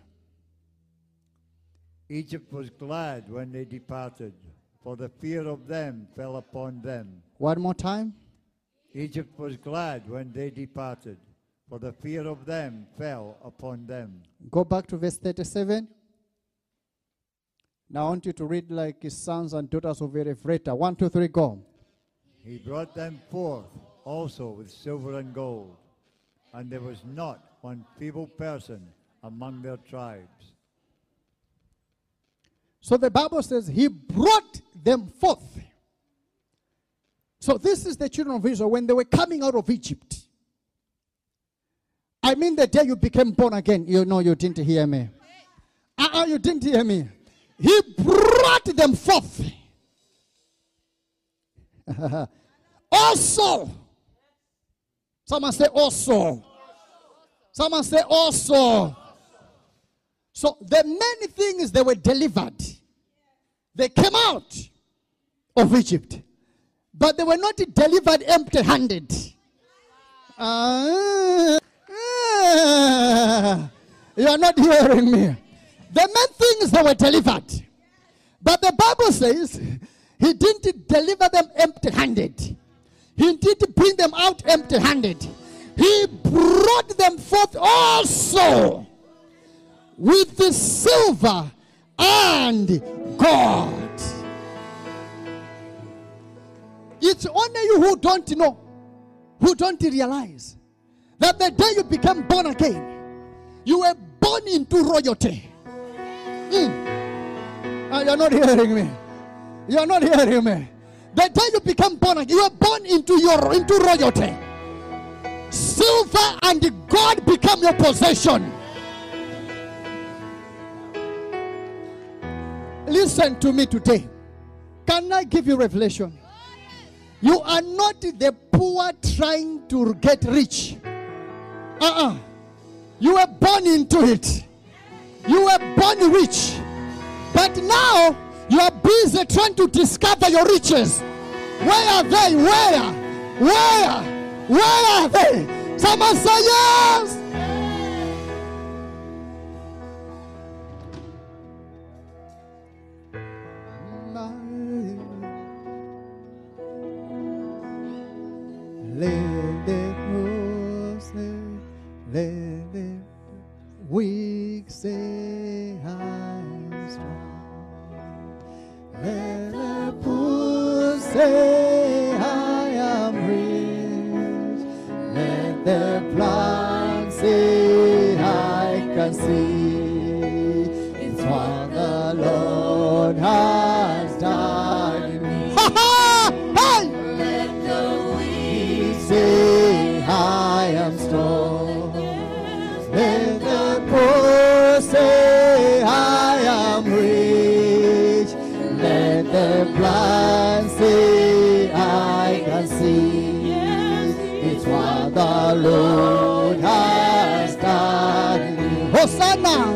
Egypt was glad when they departed, for the fear of them fell upon them.
One more time.
Egypt was glad when they departed, for the fear of them fell upon them.
Go back to verse thirty-seven. Now I want you to read like his sons and daughters of Ephraim. One, two, three, go.
He brought them forth also with silver and gold, and there was not one feeble person among their tribes.
So the Bible says he brought them forth. So this is the children of Israel when they were coming out of Egypt. I mean the day you became born again. You know you didn't hear me. Uh-uh, you didn't hear me. He brought them forth. Also. Someone say also. Someone say also. So the many things they were delivered. They came out of Egypt. But they were not delivered empty-handed. Uh, uh, you are not hearing me. The main things they were delivered. But the Bible says he didn't deliver them empty-handed. He didn't bring them out empty-handed. He brought them forth also with the silver and gold. It's only you who don't know, who don't realize that the day you became born again, you were born into royalty. Mm. Uh, you're not hearing me. You're not hearing me. The day you become born again, you were born into your into royalty. Silver and gold become your possession. Listen to me today. Can I give you revelation? You are not the poor trying to get rich. Uh-uh. You were born into it. You were born rich. But now you are busy trying to discover your riches. Where are they? Where? Where? Where are they? Someone say yes. Let the poor say, let the weak say I am strong. Let the poor say I am rich. Let the blind say I can see. It's what the Lord has done in me. Ha ha! Hey! Say I am strong. Let the poor say I am rich. Let the blind say I can see. It's what the Lord has done. Hosanna!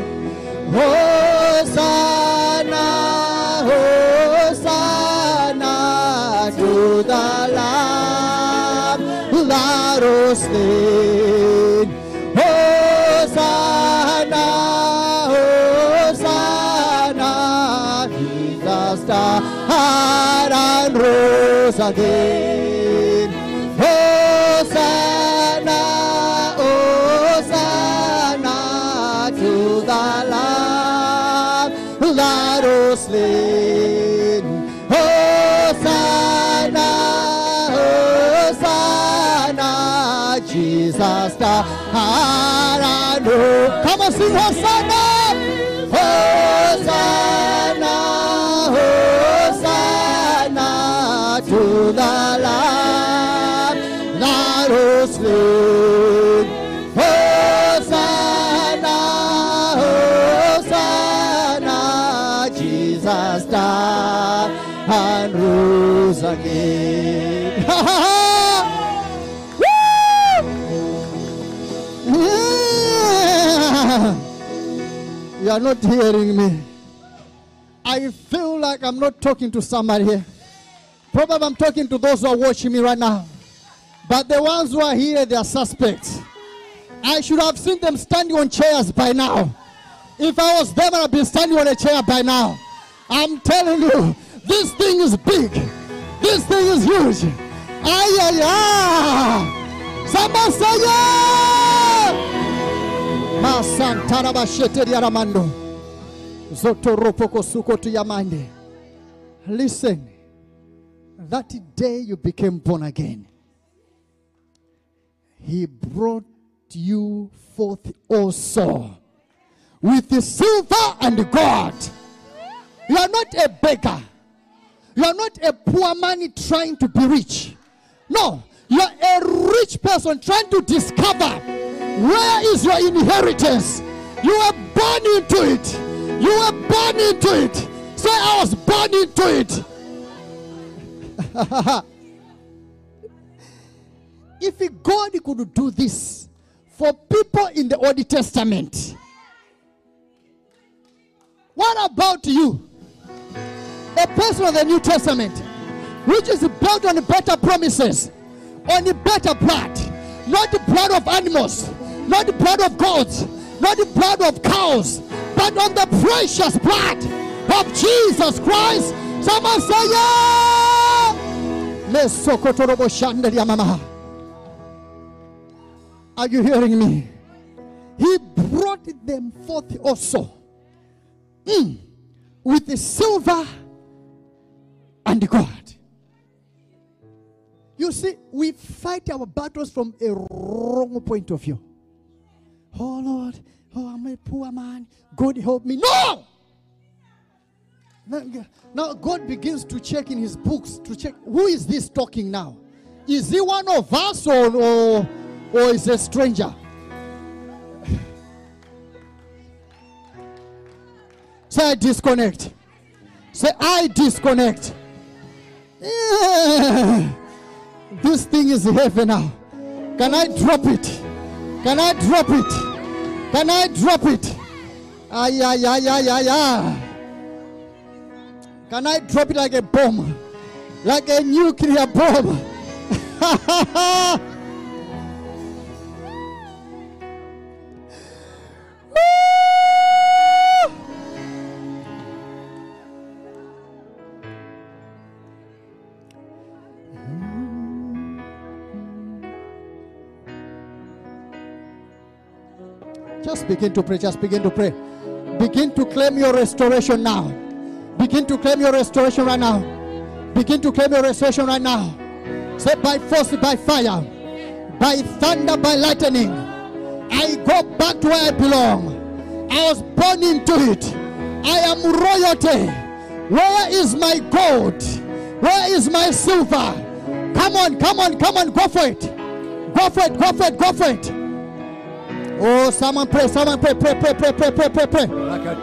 Hosanna! Hosanna to the Lamb that was slain. Hosanna, Hosanna, Jesus died and rose again. Hosanna, slain. Hosanna, Hosanna, Jesus the Harano. Come on, sing Hosanna. Hosanna, Hosanna to the Lamb that was slain. Hosanna, Hosanna, Jesus died and rose again. Woo! Yeah. You are not hearing me. I feel like I'm not talking to somebody here. Probably I'm talking to those who are watching me right now. But the ones who are here, they are suspects. I should have seen them standing on chairs by now. If I was them, I'd be standing on a chair by now. I'm telling you, this thing is big. This thing is huge. Ay, ay, ay. Somebody say yeah! Masantara bashete yaramando. Zotoropoko sukotu yamande. Listen. That day you became born again, he brought you forth also with the silver and the gold. You are not a beggar. You are not a poor man trying to be rich. No, you are a rich person trying to discover where is your inheritance. You are born into it. You were born into it. Say, I was born into it. If God could do this for people in the Old Testament, what about you? A person of the New Testament, which is built on better promises, on the better blood, not the blood of animals, not the blood of goats, not the blood of cows, but on the precious blood of Jesus Christ. Someone say, yeah! Are you hearing me? He brought them forth also mm, with the silver and the gold. You see, we fight our battles from a wrong point of view. Oh Lord, oh, I'm a poor man. God help me. No! Now God begins to check in his books to check, who is this talking now? Is he one of us or or, or is a stranger? Say I disconnect. Say I disconnect. Yeah. This thing is heavy now. Can I drop it? Can I drop it? Can I drop it? Ay, ay, ay, ay, ay, ay. Can I drop it like a bomb? Like a nuclear bomb? Just begin to pray. Just begin to pray. Begin to claim your restoration now. Begin to claim your restoration right now. Begin to claim your restoration right now. Say, by force, by fire, by thunder, by lightning, I go back to where I belong. I was born into it. I am royalty. Where is my gold? Where is my silver? Come on, come on, come on, go for it. Go for it, go for it, go for it. Oh, someone pray, someone pray, pray, pray, pray, pray, pray, pray, pray.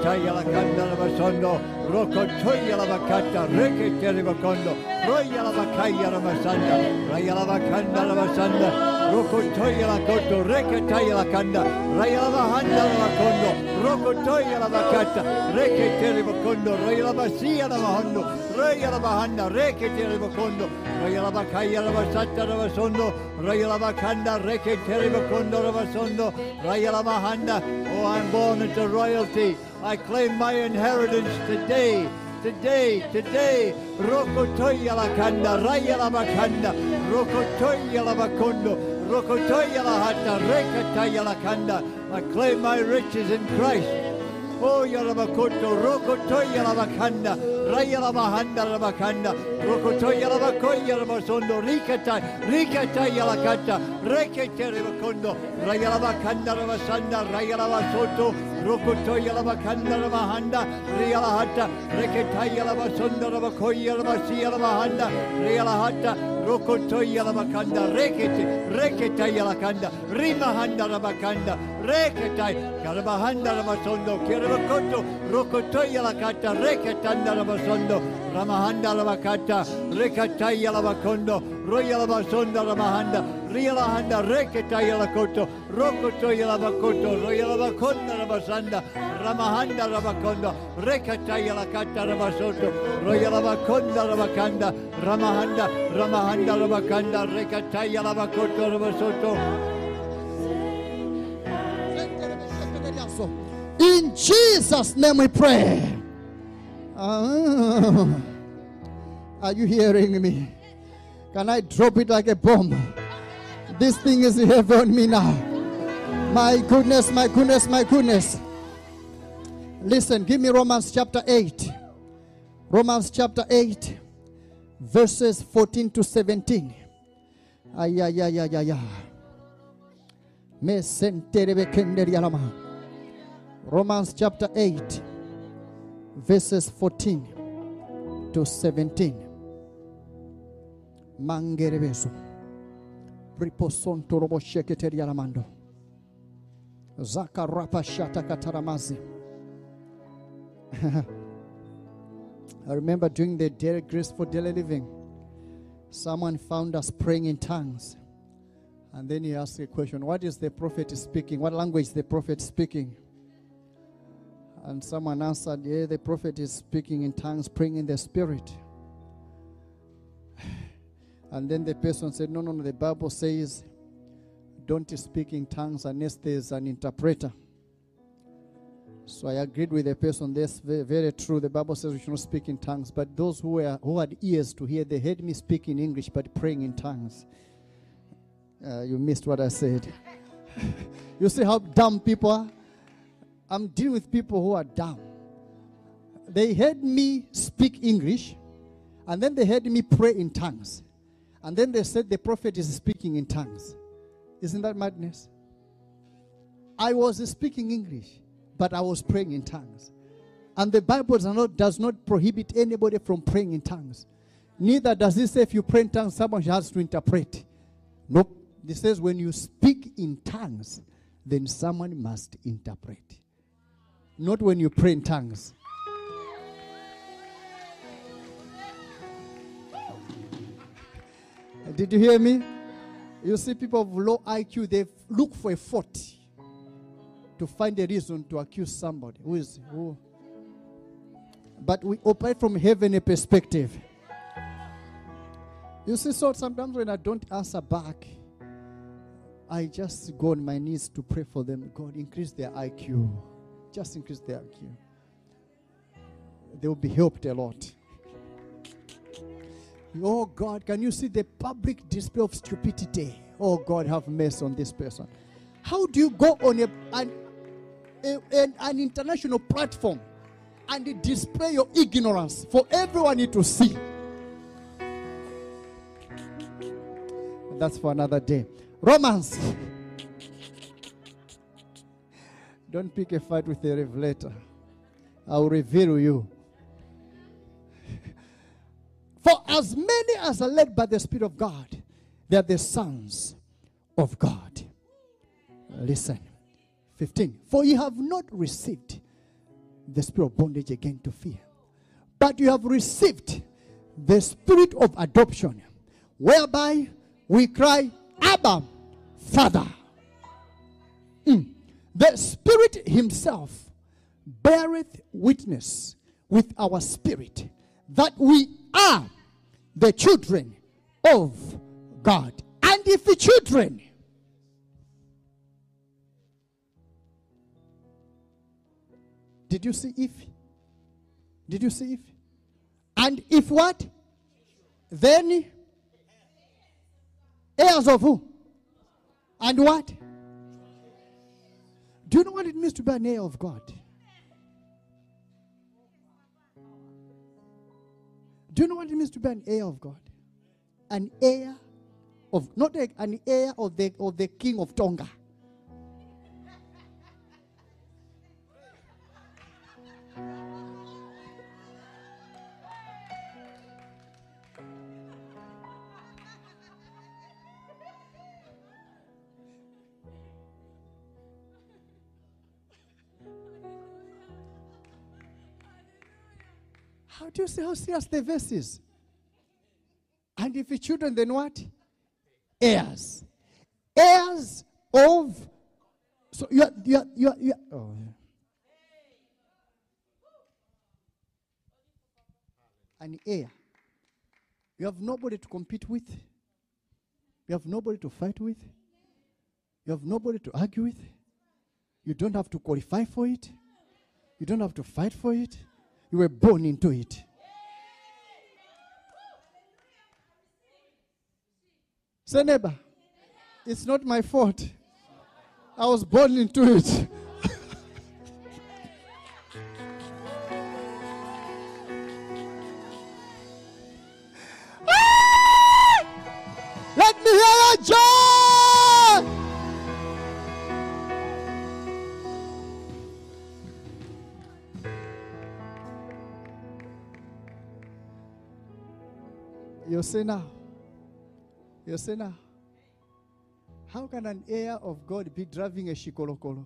Roko toya la bakata, reke teri bakondo, roya la bakaya la masanda, raya la bakanda la masanda, roko toya la koto, reke taya la kanda, raya la bahanda la bakondo, roko toya la bakata, reke teri bakondo, raya la basia la bahondo, raya la bahanda, reke teri bakondo, raya la bakaya la basata la basondo, raya la bakanda, reke teri bakondo la basondo, raya la bahanda. Oh, I'm born into royalty. I claim my inheritance today, today, today. Rokotoya la kanda, raya la bakanda, rokotoya la bakondo, rokotoya la hata, rekataya la kanda. I claim my riches in Christ. Oh Yalabakoto, Rokoto Yalabakanda, Rayalabahanda Labakanda, Rokoto Yalabakoya Labasondo, Rikata, Rikata Yalakata, Rekete Rebakondo, Rayalabakanda Rabasanda, Rayalabasoto, Rokoto Yalabakanda Rabahanda, Rialahata, Reketa Yalabasondo Rabakoya Labasi Yalabahanda, Rialahata, Rokoto Yalabakanda, Rekete, Reketa Yalakanda, Rimahanda Rabakanda, Reketai, Karabahanda Rabasondo, Kirabakoto, Rokoto Yalakata, Reketanda Rabasondo, Ramahanda Rabakata, Rekatai Yalabakondo, Royalabasondo Ramahanda, Rialahanda, Reketai Yalakoto, Rokoto Yalabakoto, Royalabakonda Rabasanda, Ramahanda Rabakondo, Rekatai Yalakata Rabasoto, Royalabakonda Rabakanda, Ramahanda, Ramahanda Rabakanda, Rekatai Yalabakoto Rabasoto.
In Jesus' name we pray. Uh, are you hearing me? Can I drop it like a bomb? This thing is heavy on me now. My goodness, my goodness, my goodness. Listen, give me Romans chapter eight. Romans chapter eight, verses fourteen to seventeen. Ay, ay, ay, ay, ay, ay. Me senterebe kenderi alama. Romans chapter eight, verses fourteen to seventeen. Mangerebeso. Priposonto robo sheketeri alamando. Zakarapa shata kataramazi. I remember during the Daily Grace for Daily Living, someone found us praying in tongues. And then he asked a question, what is the prophet speaking? What language is the prophet speaking? And someone answered, yeah, the prophet is speaking in tongues, praying in the spirit. And then the person said, no, no, no, the Bible says, don't speak in tongues unless there's an interpreter. So I agreed with the person, that's very, very true. The Bible says we should not speak in tongues. But those who, were, who had ears to hear, they heard me speak in English, but praying in tongues. Uh, you missed what I said. You see how dumb people are? I'm dealing with people who are dumb. They heard me speak English, and then they heard me pray in tongues. And then they said the prophet is speaking in tongues. Isn't that madness? I was speaking English, but I was praying in tongues. And the Bible does not, does not prohibit anybody from praying in tongues. Neither does it say if you pray in tongues, someone has to interpret. Nope. It says when you speak in tongues, then someone must interpret. Not when you pray in tongues. Did you hear me? You see people of low I Q, they look for a fault to find a reason to accuse somebody. Who is who? But we operate from heavenly perspective. You see, so sometimes when I don't answer back, I just go on my knees to pray for them. God, increase their I Q. Just increase their I Q. They will be helped a lot. Oh God, can you see the public display of stupidity? Oh God, have mercy on this person. How do you go on a, an, a, an, an international platform and display your ignorance for everyone to see? That's for another day. Romans. Don't pick a fight with a revelator. I will reveal you. For as many as are led by the Spirit of God, they are the sons of God. Listen. fifteen. For you have not received the spirit of bondage again to fear, but you have received the spirit of adoption, whereby we cry, Abba, Father. Mm. The Spirit himself beareth witness with our spirit that we are the children of God. And if the children, did you see if? Did you see if? And if what? Then heirs of who? And what? Do you know what it means to be an heir of God? Do you know what it means to be an heir of God? An heir of, not a, an heir of the, of the king of Tonga. How do you see how serious the verse is? And if it's children, then what? Heirs. Heirs of. So you are, you are, you are, you are oh, yeah. An heir. You have nobody to compete with. You have nobody to fight with. You have nobody to argue with. You don't have to qualify for it. You don't have to fight for it. You were born into it. Say, neighbor, it's not my fault. I was born into it. Let me hear your joy. You see now. You see now. How can an heir of God be driving a shikolokolo?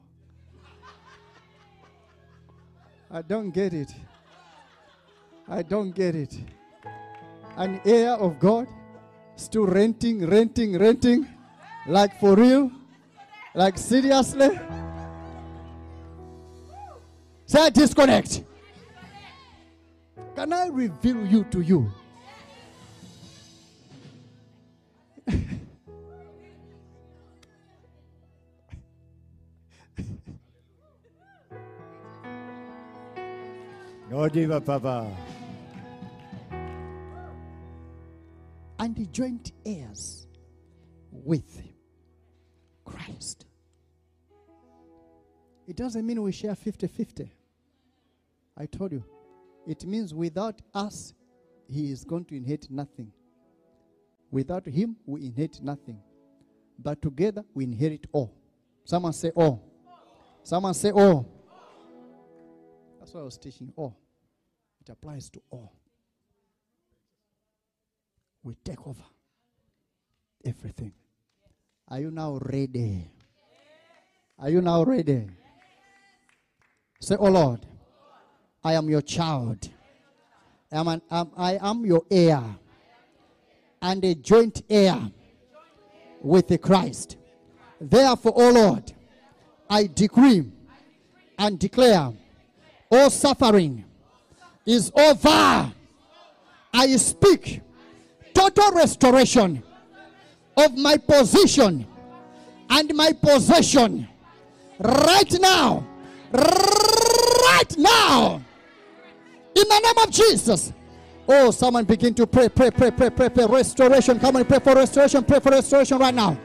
I don't get it. I don't get it. An heir of God still renting, renting, renting. Like for real? Like seriously? Say disconnect. Can I reveal you to you?
Oh, Diva Papa.
And the joint heirs with Christ. It doesn't mean we share fifty-fifty. I told you. It means without us, he is going to inherit nothing. Without him, we inherit nothing. But together, we inherit all. Someone say all. Someone say all. That's what I was teaching. All. It applies to all. We take over everything. Are you now ready? Are you now ready? Say, oh Lord, I am your child. I am, an, um, I am your heir and a joint heir with the Christ. Therefore, O Lord, I decree and declare all suffering is over. I speak total restoration of my position and my possession right now. Right now. In the name of Jesus. Oh, someone begin to pray, pray, pray, pray, pray, pray. Restoration. Come on, pray for restoration. Pray for restoration right now.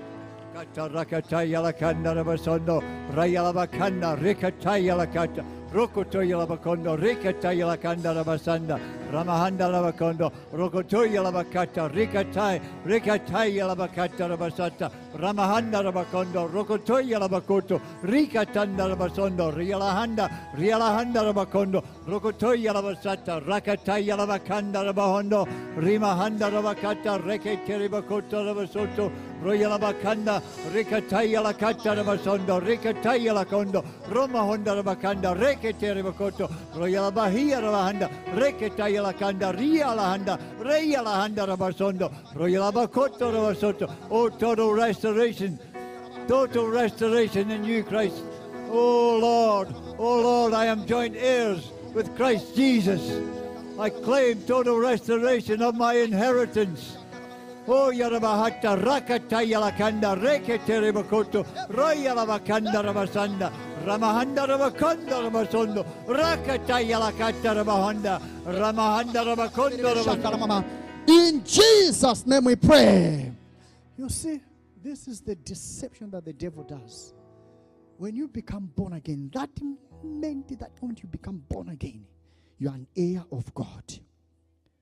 Rokotoya Lavacondo, Rikataya Lakanda Ravasanda, Ramahanda Lavacondo, Rokotoya Lavacata, Rikatai, Rikataya Lavacata Ravasata, Ramahanda Ravacondo, Rokotoya Lavacoto, Rikatanda Ravasondo, Rialahanda, Rialahanda Ravacondo, Rokotoya Lavasata, Rakataya Lavacanda Ravahondo, Rimahanda Ravacata, Rekateri Bacoto Ravasoto, Royalabacanda, Rikataya Lakata Ravasondo, Rikataya Lacondo, Roma Honda Ravacanda, Rek. Terribacoto, Royal Bahia Ravahanda, Reketaya Lakanda, Ria Lahanda, Rea Lahanda Rabasondo, Royal Bacoto Ravasoto. Oh, total restoration, total restoration in you, Christ. Oh Lord, oh Lord, I am joint heirs with Christ Jesus. I claim total restoration of my inheritance. Oh, Yarabahata, Rakataya Lakanda, Reketeri Royal Lavacanda Ravasanda. Ramahanda Ravakonda Ravasondo, Rakataya Lakata Ravahanda, Ramahanda Ravakonda Ravakanda.
In Jesus' name we pray. You see, this is the deception that the devil does. When you become born again, that moment, that moment you become born again, you are an heir of God.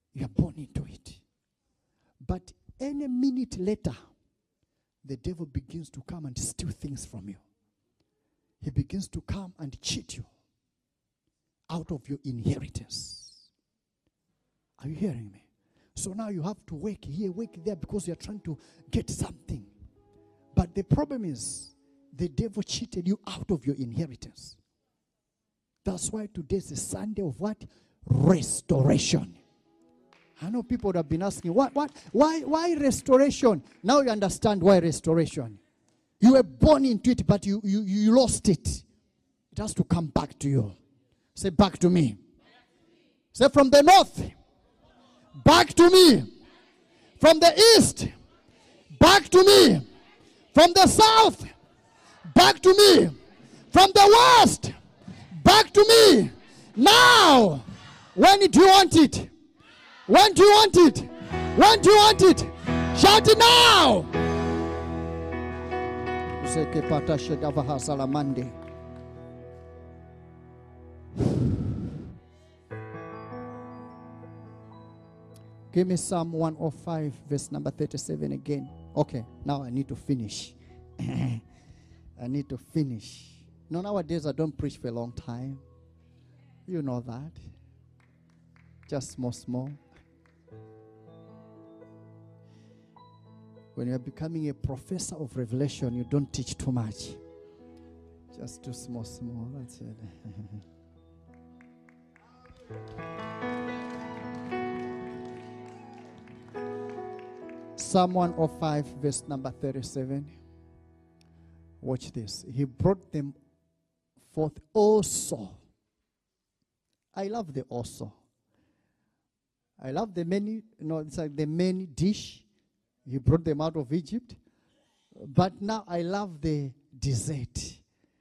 You are born into it. But any minute later, the devil begins to come and steal things from you. He begins to come and cheat you out of your inheritance. Are you hearing me? So now you have to work here, work there, because you're trying to get something. But the problem is, the devil cheated you out of your inheritance. That's why today is a Sunday of what? Restoration. I know people have been asking, what, what, why, why restoration? Now you understand why restoration. You were born into it, but you, you, you lost it. It has to come back to you. Say, back to me. Say, from the north, back to me. From the east, back to me. From the south, back to me. From the west, back to me. Now, when do you want it? When do you want it? When do you want it? Shout it now. Give me Psalm one oh five, verse number thirty-seven again. Okay, now I need to finish. I need to finish. No, nowadays I don't preach for a long time. You know that. Just small, small. When you're becoming a professor of revelation, you don't teach too much. Just too small, small. That's it. Psalm one oh five, verse number thirty-seven. Watch this. He brought them forth also. I love the also. I love the many, you know, it's like the main dish. He brought them out of Egypt. But now I love the dessert.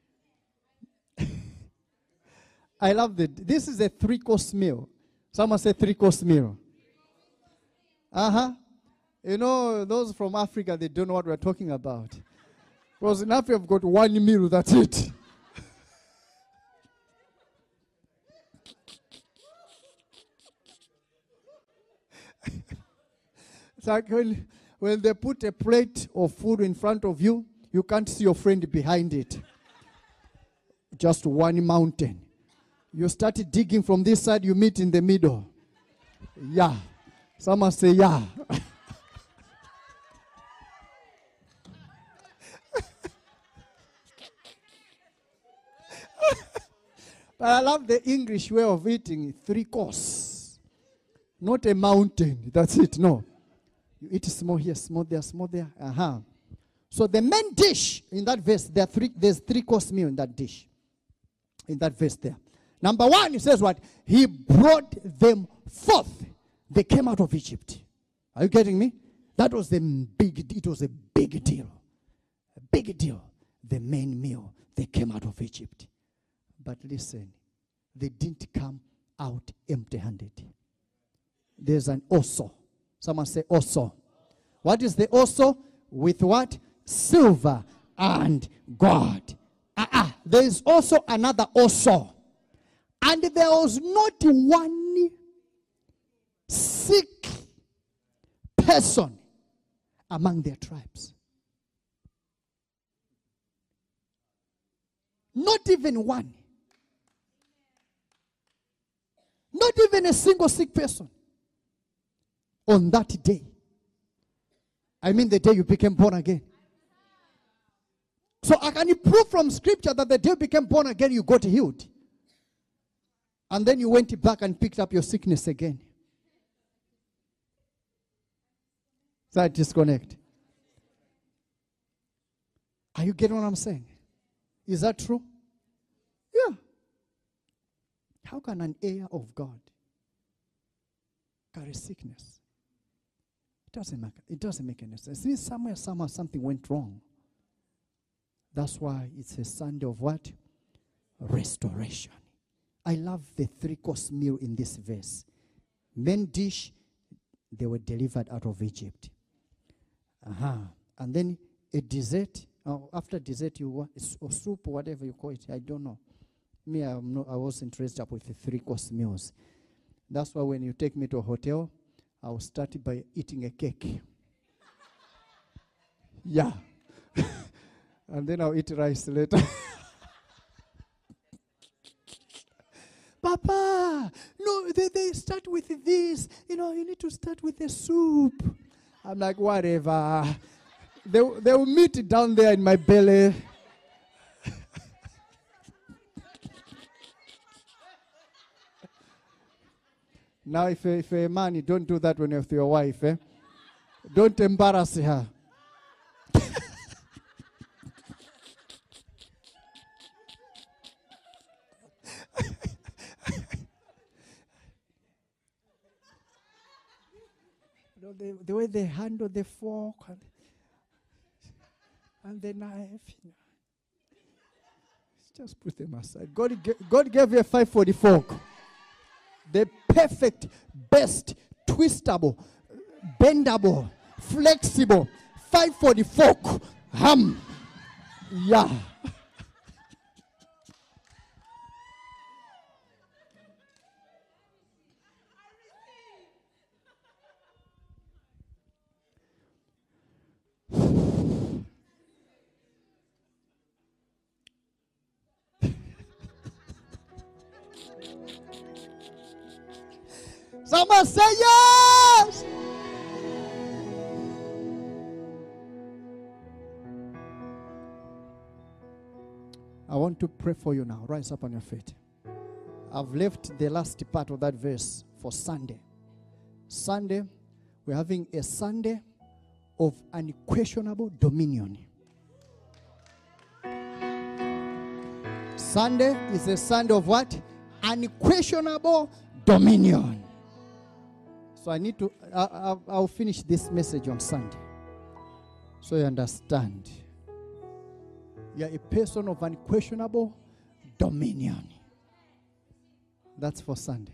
I love the, this is a three-course meal. Someone say three-course meal. Uh-huh. You know, those from Africa, they don't know what we're talking about. Because in Africa, we've got one meal, that's it. It's like when, when they put a plate of food in front of you, you can't see your friend behind it. Just one mountain. You start digging from this side, you meet in the middle. Yeah. Someone say, yeah. But I love the English way of eating, three course. Not a mountain, that's it, no. You eat small here, small there, small there. Uh-huh. So the main dish in that verse, there are three, there's three course meal in that dish. In that verse there. Number one, it says what? He brought them forth. They came out of Egypt. Are you getting me? That was the big, it was a big deal. A big deal. The main meal. They came out of Egypt. But listen, they didn't come out empty-handed. There's an also. Someone say also. What is the also? With what? Silver and gold. Uh-uh. There is also another also. And there was not one sick person among their tribes. Not even one. Not even a single sick person. On that day. I mean the day you became born again. So I can prove from scripture that the day you became born again, you got healed. And then you went back and picked up your sickness again. Is that disconnect? Are you getting what I'm saying? Is that true? Yeah. How can an heir of God carry sickness? It doesn't make, it doesn't make any sense. See, somewhere, somehow, something went wrong. That's why it's a Sunday of what? Restoration. I love the three-course meal in this verse. Main dish, they were delivered out of Egypt. Uh-huh. And then a dessert. Oh, after dessert, you want or soup or whatever you call it. I don't know. Me, I'm not, I wasn't raised up with the three-course meals. That's why when you take me to a hotel, I'll start by eating a cake. Yeah. And then I'll eat rice later. Papa, no, they, they start with this. You know, you need to start with the soup. I'm like, whatever. They, they will meet it down there in my belly. Now, if, if a man, you don't do that when you're with your wife. Eh? Don't embarrass her. The, the way they handle the fork and, and the knife, you know. Just put them aside. God, God gave you a five forty fork. The perfect, best, twistable, bendable, flexible, five forty fork. Ham. Yeah. Someone say yes. I want to pray for you now. Rise up on your feet. I've left the last part of that verse for Sunday. Sunday, we're having a Sunday of unquestionable dominion. Sunday is a Sunday of what? Unquestionable dominion. So I need to, I, I, I'll finish this message on Sunday. So you understand. You're a person of unquestionable dominion. That's for Sunday.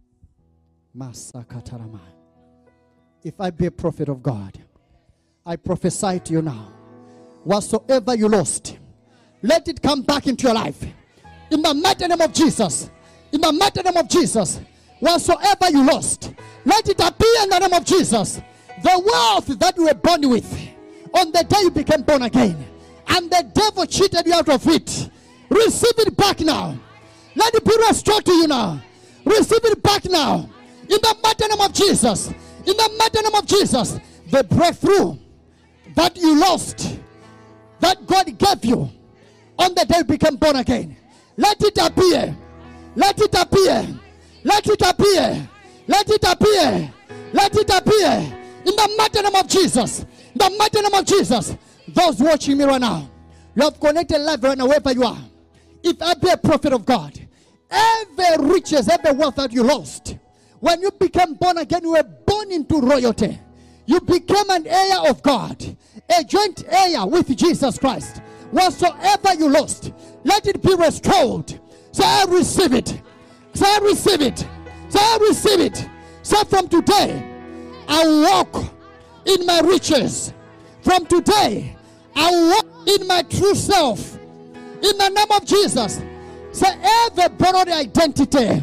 Masakatarama. If I be a prophet of God, I prophesy to you now. Whatsoever you lost, let it come back into your life. In the mighty name of Jesus. In the mighty name of Jesus. Whatsoever you lost, let it appear in the name of Jesus. The wealth that you were born with on the day you became born again, and the devil cheated you out of it, receive it back now. Let it be restored to you now. Receive it back now. In the mighty name of Jesus. In the mighty name of Jesus. The breakthrough that you lost, that God gave you on the day you became born again, let it appear. Let it appear. Let it appear. Let it appear. Let it appear. In the mighty name of Jesus. In the mighty name of Jesus. Those watching me right now, you have connected live right now, wherever you are. If I be a prophet of God, every riches, every wealth that you lost, when you became born again, you were born into royalty. You became an heir of God, a joint heir with Jesus Christ. Whatsoever you lost, let it be restored. Say, I receive it. Say, I receive it. Say, I receive it. Say, from today, I walk in my riches. From today, I walk in my true self. In the name of Jesus. Say, every borrowed identity.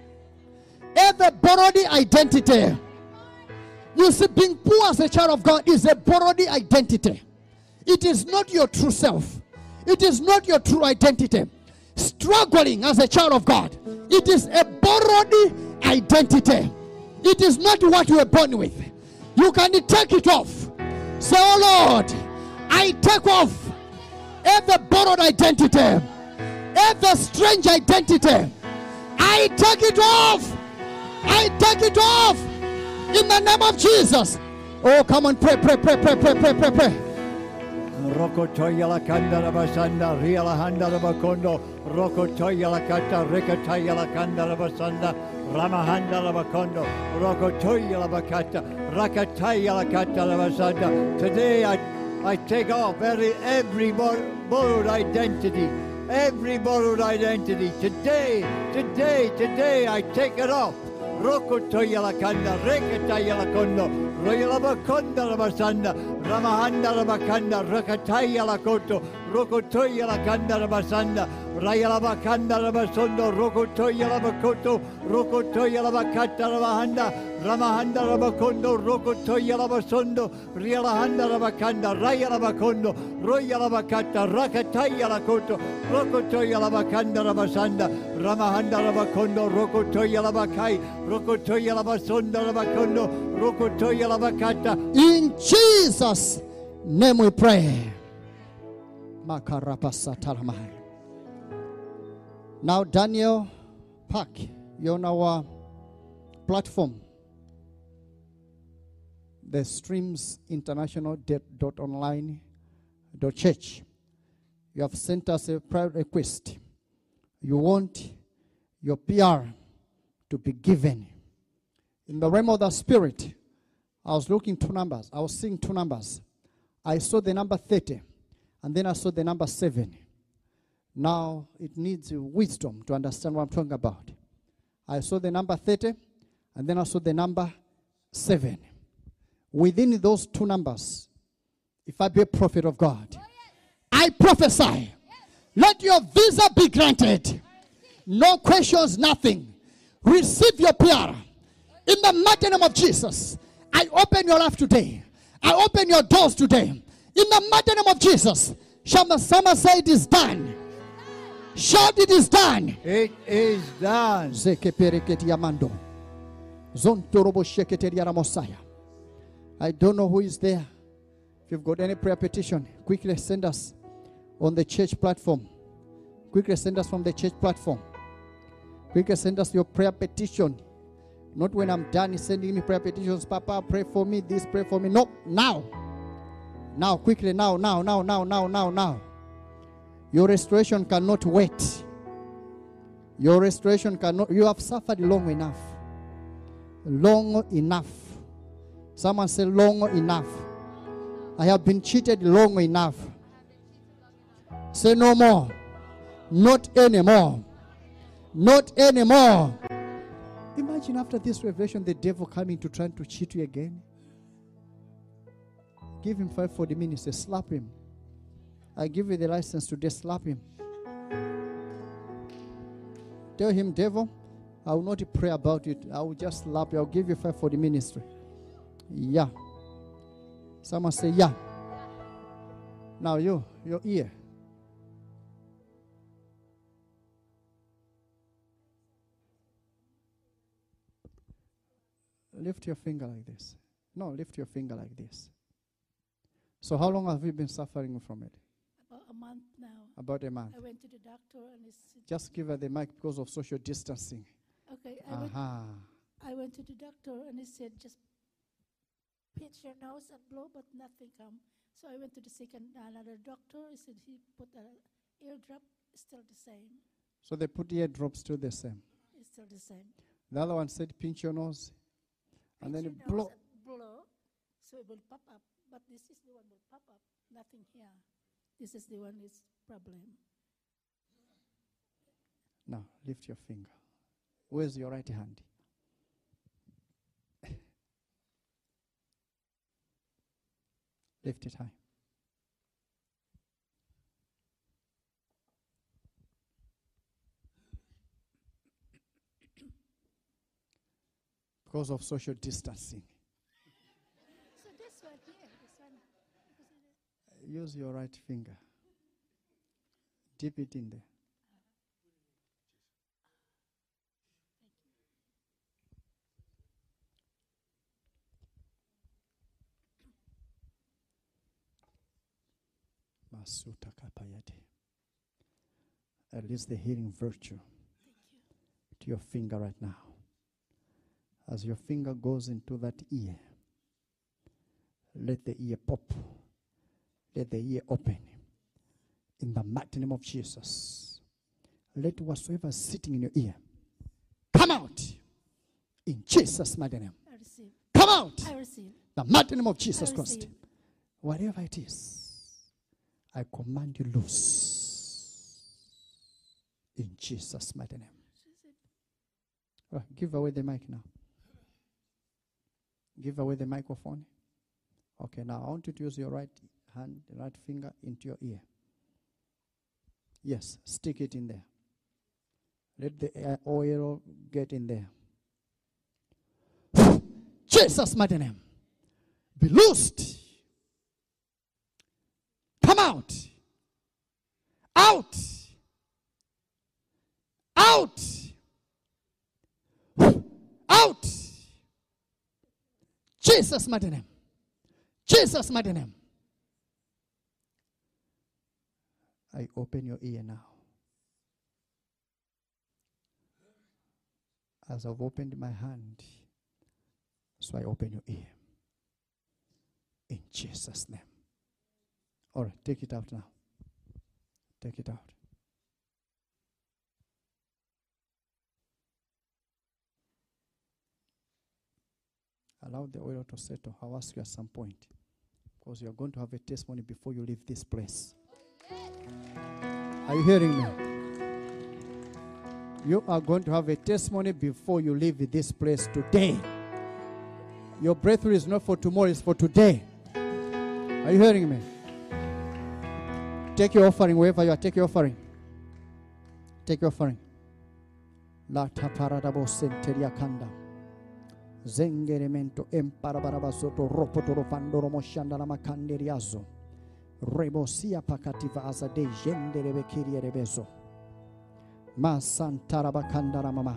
Every borrowed identity. You see, being poor as a child of God is a borrowed identity. It is not your true self. It is not your true identity. Struggling as a child of God, it is a borrowed identity. It is not what you were born with. You can take it off. Say, oh Lord, I take off every borrowed identity, every strange identity. I take it off. I take it off in the name of Jesus. Oh, come on, pray, pray, pray, pray, pray, pray, pray, pray.
Roko toya la kanda rabasanda, ria la handa rabakondo, roko toya la kata, reka taya la kanda rabasanda, ramahanda rabakondo, roko toya la bakata, rakataya la kata rabasanda. Today I, I take off every, every borrowed identity, every borrowed identity. Today, today, today I take it off. Roko toya la kanda, reka taya la kondo, roya la bakonda rabasanda. Ramahanda Rabakanda, Rakataya Lakoto, Rokotoya Lakanda Rabasanda, Raya Labakanda Rabasondo, Rokotoya Labakoto, Rokotoya Labakata Rabahanda, Ramahanda Rabakondo, Rokotoya Labasondo, Rialahanda Rabakanda, Raya Labakondo, Roya Labakata, Rakataya Lakoto, Rokotoya Labakanda Rabasanda, Ramahanda Rabakondo, Rokotoya Labakai, Rokotoya Labasonda Rabakondo, Rokotoya Labakata.
In Jesus' name we pray. Makarapasatalamai. Now, Daniel Park, you're on our platform. The streams international dot online dot church. You have sent us a prayer request. You want your P R to be given. In the realm of the spirit, I was looking two numbers. I was seeing two numbers. I saw the number thirty, and then I saw the number seven. Now, it needs wisdom to understand what I'm talking about. I saw the number thirty, and then I saw the number seven. Within those two numbers, if I be a prophet of God, I prophesy, let your visa be granted. No questions, nothing. Receive your P R. In the mighty name of Jesus, I open your life today. I open your doors today. In the mighty name of Jesus, Shama Sama say it is done. Shout, it is done.
It is done.
Zeke pereketi yamando. Zontorobo sheketeri yaramosaya. I don't know who is there. If you've got any prayer petition, quickly send us on the church platform. Quickly send us from the church platform. Quickly send us your prayer petition. Not when I'm done sending me prayer petitions. Papa, pray for me. This, pray for me. No, now. Now, quickly, now, now, now, now, now, now, now. Your restoration cannot wait. Your restoration cannot. You have suffered long enough. Long enough. Someone say long enough. I have been cheated long enough. Say no more. Not anymore. Not anymore. Imagine after this revelation, the devil coming to try to cheat you again. Give him five for the minister. Slap him. I give you the license today. Slap him. Tell him, devil, I will not pray about it. I will just slap you. I'll give you five for the ministry. Yeah. Someone say, yeah. Now you, your ear. Lift your finger like this. No, lift your finger like this. So how long have you been suffering from it?
About a month now.
About a month.
I went to the doctor and he said,
Just give her the mic because of social distancing.
okay, I,
Aha.
went, I went to the doctor and he said, just pinch your nose and blow, but nothing come. So I went to the second, another doctor. He said he put an eardrop, still the same.
So they put eardrops still the same.
It's still the same.
The other one said pinch your nose. And then
Pinch
you
your nose
blow.
and blow, so it will pop up. But this is the one will pop up, nothing here. This is the one is problem.
Now, lift your finger. Where's your right hand? Lift it high. Because of social distancing.
So this one here, this one.
Use your right finger. Dip it in there. Masuta kapayate. Release the healing virtue to your finger right now. As your finger goes into that ear, let the ear pop. Let the ear open. In the mighty name of Jesus. Let whatsoever is sitting in your ear come out. In Jesus' mighty name.
I receive.
Come out.
I receive.
The mighty name of Jesus
I
Christ.
receive.
Whatever it is, I command you loose. In Jesus' mighty name. Right, give away the mic now. Give away the microphone. Okay, now I want you to use your right hand, right finger into your ear. Yes, stick it in there. Let the oil get in there. Jesus' mighty name. Be loosed. Come out. Out. Out. Out. Jesus' mighty name. Jesus' mighty name. I open your ear now. As I've opened my hand, so I open your ear. In Jesus' name. All right, take it out now. Take it out. Allow the oil to settle. I'll ask you at some point, because you're going to have a testimony before you leave this place. Are you hearing me? You are going to have a testimony before you leave this place today. Your breakthrough is not for tomorrow, it's for today. Are you hearing me? Take your offering wherever you are. Take your offering. Take your offering. La taparadabo senteria kanda. Zengeremento emparabasoto ropotoro fandoro moshanda la makanderiazo. Rebosia pakativa azade gendere bekiri rebezo. Ma santara bakandara mama.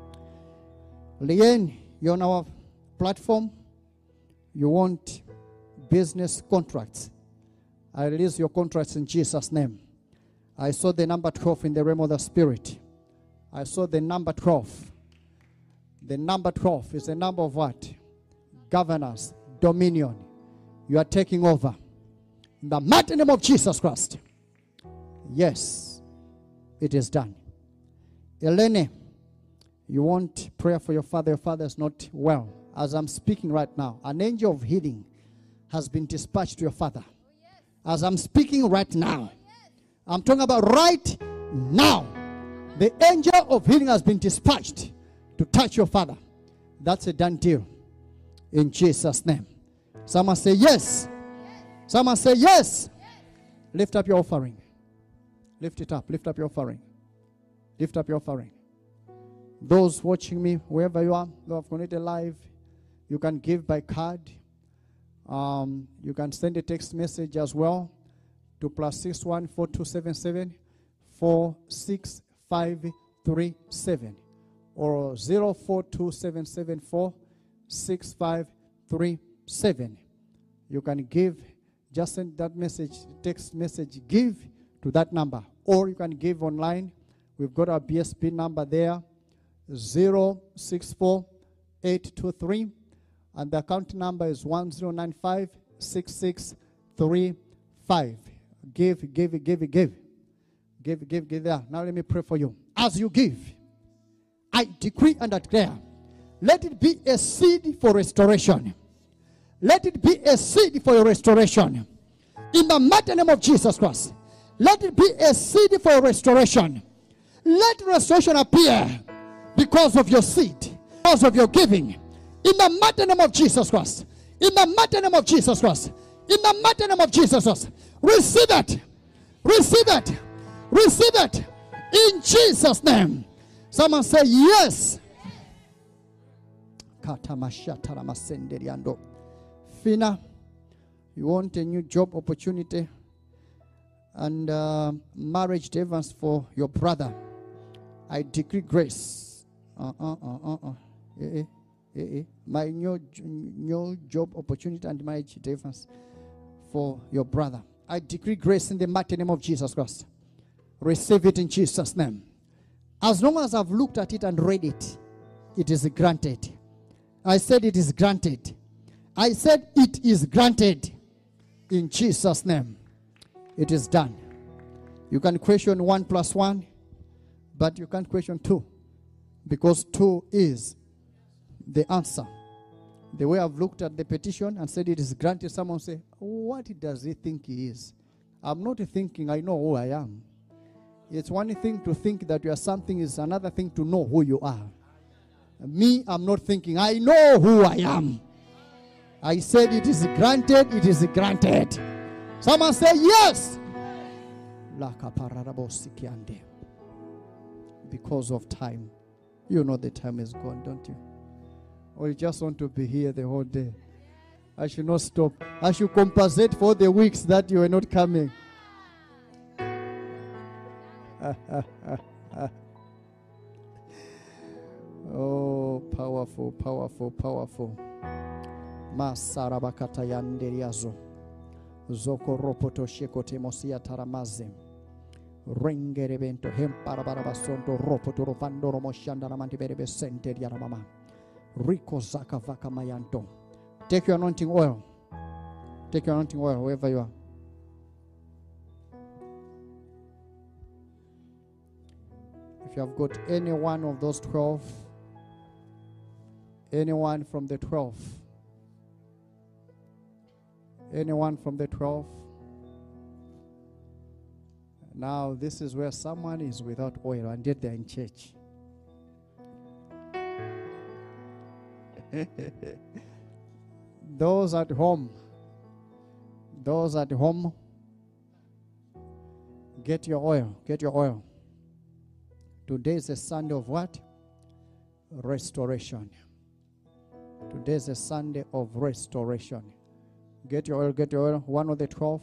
Lien, you're on our platform. You want business contracts. I release your contracts in Jesus' name. I saw the number twelve in the realm of the spirit. I saw the number twelve. The number twelve is the number of what? Governors, dominion. You are taking over. In the mighty name of Jesus Christ. Yes, it is done. Elene, you want prayer for your father. Your father is not well. As I'm speaking right now, an angel of healing has been dispatched to your father. As I'm speaking right now, I'm talking about right now. The angel of healing has been dispatched to touch your father. That's a done deal. In Jesus' name. Someone say yes. Someone say yes. Lift up your offering. Lift it up. Lift up your offering. Lift up your offering. Those watching me, wherever you are, who have connected live, you can give by card. Um, you can send a text message as well to plus six one four two seven seven four six five three seven or zero four two seven seven four six five three seven. You can give. Just send that message, text message, give to that number. Or you can give online. We've got our B S P number there, zero six four eight two three. And the account number is one zero nine five six six three five. Give, give, give, give. Give, give, give there. Now let me pray for you. As you give, I decree and declare, let it be a seed for restoration. Let it be a seed for your restoration. In the mighty name of Jesus Christ. Let it be a seed for restoration. Let restoration appear because of your seed, because of your giving. In the mighty name of Jesus Christ. In the mighty name of Jesus Christ. In the mighty name of Jesus Christ. Receive it. Receive it. Receive it. In Jesus' name. Someone say yes. Fina, you want a new job opportunity and uh, marriage deliverance for your brother. I decree grace. Uh, uh, uh, uh, uh. Eh, eh, eh, eh. My new, new job opportunity and marriage deliverance for your brother. I decree grace in the mighty name of Jesus Christ. Receive it in Jesus' name. As long as I've looked at it and read it, it is granted. I said it is granted. I said it is granted. In Jesus' name. It is done. You can question one plus one, but you can't question two, because two is the answer. The way I've looked at the petition and said it is granted, someone say, what does he think he is? I'm not thinking I know who I am. It's one thing to think that you are something, is another thing to know who you are. Me, I'm not thinking I know who I am. I said it is granted, it is granted. Someone say yes. Because of time. You know the time is gone, don't you? Or you just want to be here the whole day. I should not stop. I should compensate for the weeks that you are not coming. Oh, powerful, powerful, powerful. Masarabakata yanderiazo. Zoko ropoto shekote mosia taramaze. Rengerebento hemparabarabasondo ropoto rovando romoshanda ramanti berebe sente yaramama. Rico zaka vaka mayanto. Take your anointing oil. Take your anointing oil wherever you are. If you have got any one of those twelve, anyone from the twelve, anyone from the twelve, now this is where someone is without oil and yet they're in church. Those at home, those at home, get your oil, get your oil. Today is a Sunday of what? Restoration. Today is a Sunday of restoration. Get your oil, get your oil. One of the twelve.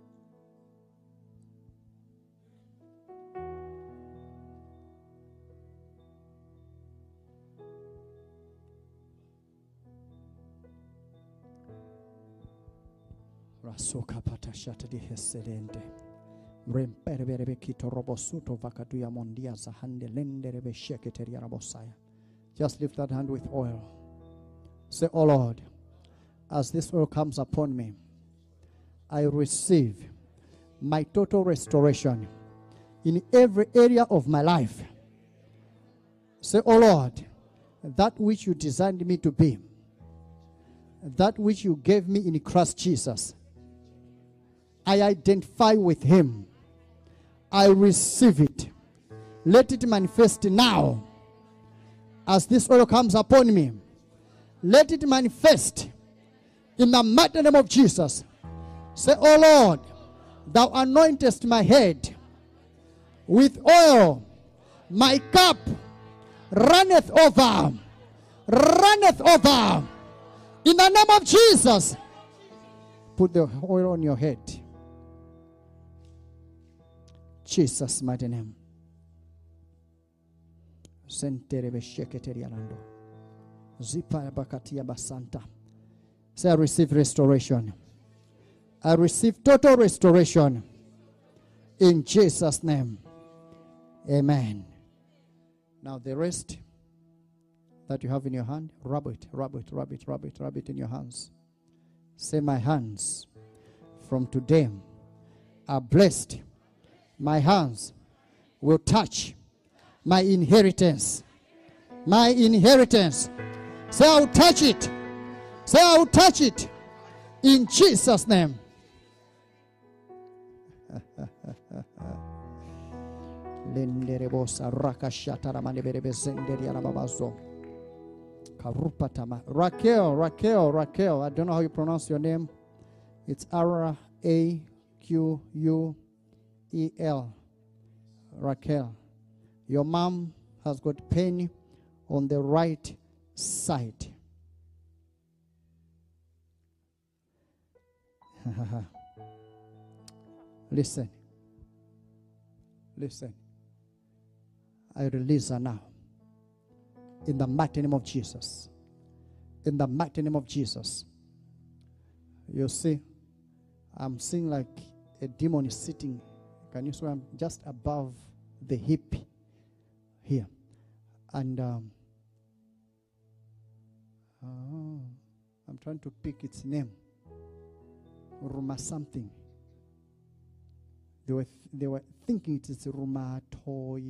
Rasoka patashata di heselente. Remperebe kito robosuto vakaduya mondia zahande lenderebe sheketeria rabosaya. Just lift that hand with oil. Say, oh Lord, as this oil comes upon me, I receive my total restoration in every area of my life. Say, oh Lord, that which you designed me to be, that which you gave me in Christ Jesus, I identify with him. I receive it. Let it manifest now. As this oil comes upon me, let it manifest in the mighty name of Jesus. Say, oh Lord, thou anointest my head with oil. My cup runneth over. Runneth over. In the name of Jesus. Put the oil on your head. Jesus' mighty name. Senterebe sheketerialando. Zipa bakatia basanta. Say, I receive restoration. I receive total restoration. In Jesus' name. Amen. Now the rest that you have in your hand, rub it, rub it, rub it, rub it, rub it in your hands. Say, my hands from today are blessed. My hands will touch my inheritance. My inheritance. Say, I will touch it. Say, I will touch it. In Jesus' name. Raquel, Raquel, Raquel. I don't know how you pronounce your name. It's R A Q U E L. Raquel. Your mom has got pain on the right side. Listen. Listen. I release her now. In the mighty name of Jesus. In the mighty name of Jesus. You see, I'm seeing like a demon is sitting. Can you see? I'm just above the hip here. And um, oh, I'm trying to pick its name. Ruma something. They were, th- they were thinking it is rheumatoid.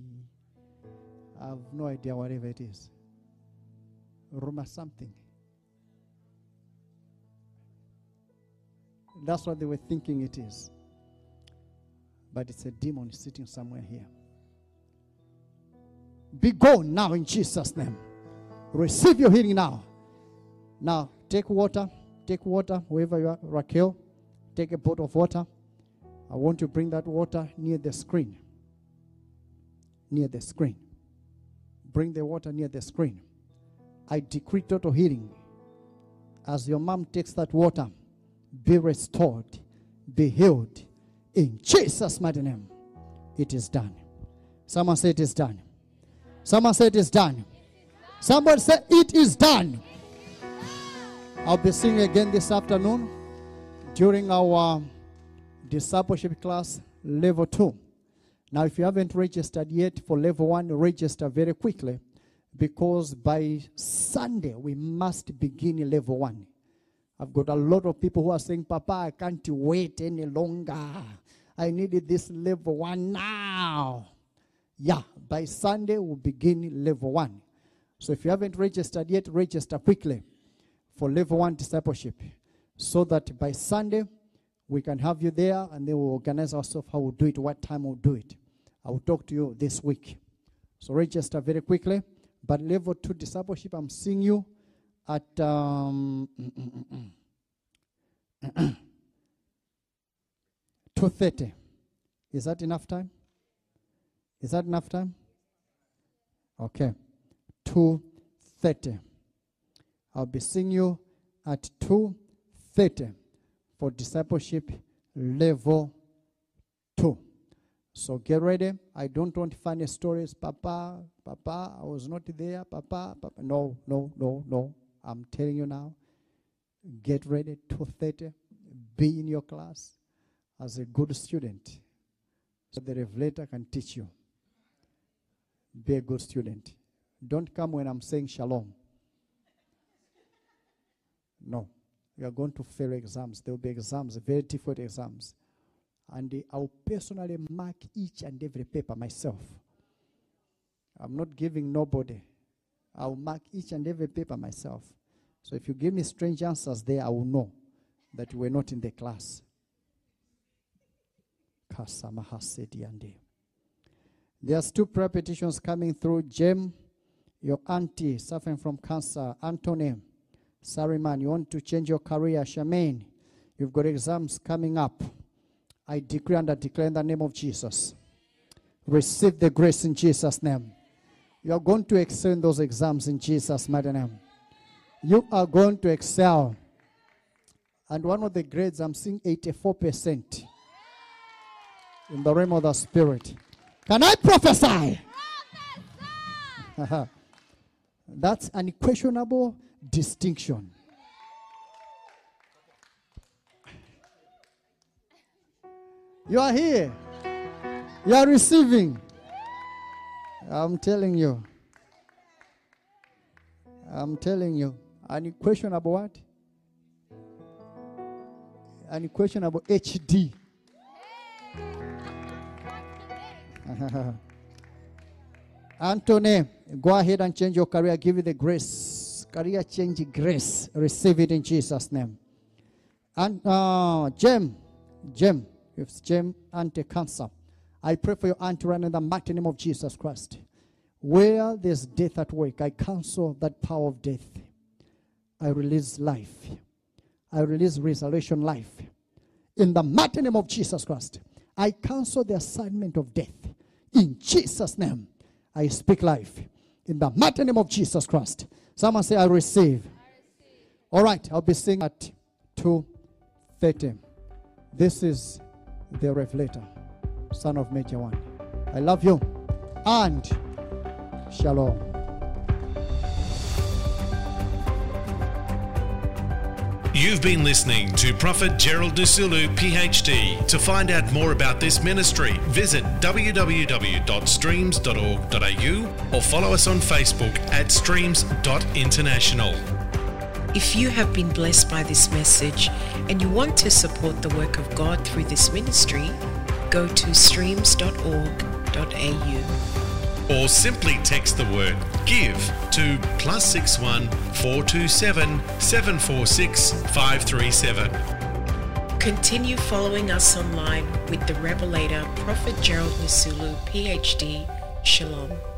I have no idea whatever it is. Ruma something. That's what they were thinking it is. But it's a demon sitting somewhere here. Be gone now in Jesus' name. Receive your healing now. Now, take water. take water, wherever you are. Raquel, take a bottle of water. I want to bring that water near the screen. Near the screen. Bring the water near the screen. I decree total healing. As your mom takes that water, be restored, be healed. In Jesus' mighty name, it is done. Someone say it is done. Someone say it is done. Somebody say it is done. I'll be singing again this afternoon during our discipleship class, level two. Now, if you haven't registered yet for level one, register very quickly, because by Sunday we must begin level one. I've got a lot of people who are saying, Papa, I can't wait any longer. I needed this level one now. Yeah, by Sunday we'll begin level one. So if you haven't registered yet, register quickly for level one discipleship, so that by Sunday we can have you there, and then we'll organize ourselves how we'll do it, what time we'll do it. I will talk to you this week. So register very quickly. But level two discipleship, I'm seeing you at um, two thirty. Is that enough time? Is that enough time? Okay. two thirty. I'll be seeing you at two thirty for discipleship level two. So get ready. I don't want funny stories. Papa, Papa, I was not there. Papa, Papa. No, no, no, no. I'm telling you now. Get ready. two thirty. Be in your class as a good student, so the Revelator can teach you. Be a good student. Don't come when I'm saying shalom. No. You are going to fail exams. There will be exams, very difficult exams. And uh, I'll personally mark each and every paper myself. I'm not giving nobody. I'll mark each and every paper myself. So if you give me strange answers there, I will know that you were not in the class. There's two prayer petitions coming through. Jem, your auntie suffering from cancer. Anthony, Sariman, you want to change your career. Charmaine, you've got exams coming up. I decree and I declare in the name of Jesus. Receive the grace in Jesus' name. You are going to excel in those exams in Jesus' mighty name. You are going to excel. And one of the grades, I'm seeing eighty-four percent in the realm of the Spirit. Can I prophesy? Prophesy! That's an unquestionable distinction. You are here. You are receiving. I'm telling you. I'm telling you. Any question about what? Any question about H D? Anthony, go ahead and change your career. Give you the grace. Career change grace. Receive it in Jesus' name. And uh, Jem, Jem. If Jem anti-cancer, I pray for your auntie right now in the mighty name of Jesus Christ. Where there's death at work, I cancel that power of death. I release life. I release resurrection life. In the mighty name of Jesus Christ, I cancel the assignment of death. In Jesus' name, I speak life. In the mighty name of Jesus Christ. Someone say, I receive. I receive. All right, I'll be singing at two thirty. This is the Revelator, son of Major One. I love you. And shalom.
You've been listening to Prophet Gerald Nusulu, P H D. To find out more about this ministry, visit w w w dot streams dot org dot a u or follow us on Facebook at streams dot international.
If you have been blessed by this message and you want to support the work of God through this ministry, go to streams dot org dot a u.
Or simply text the word GIVE to plus six one four two seven seven four six five three seven.
Continue following us online with the Revelator, Prophet Gerald Nusulu, P H D. Shalom.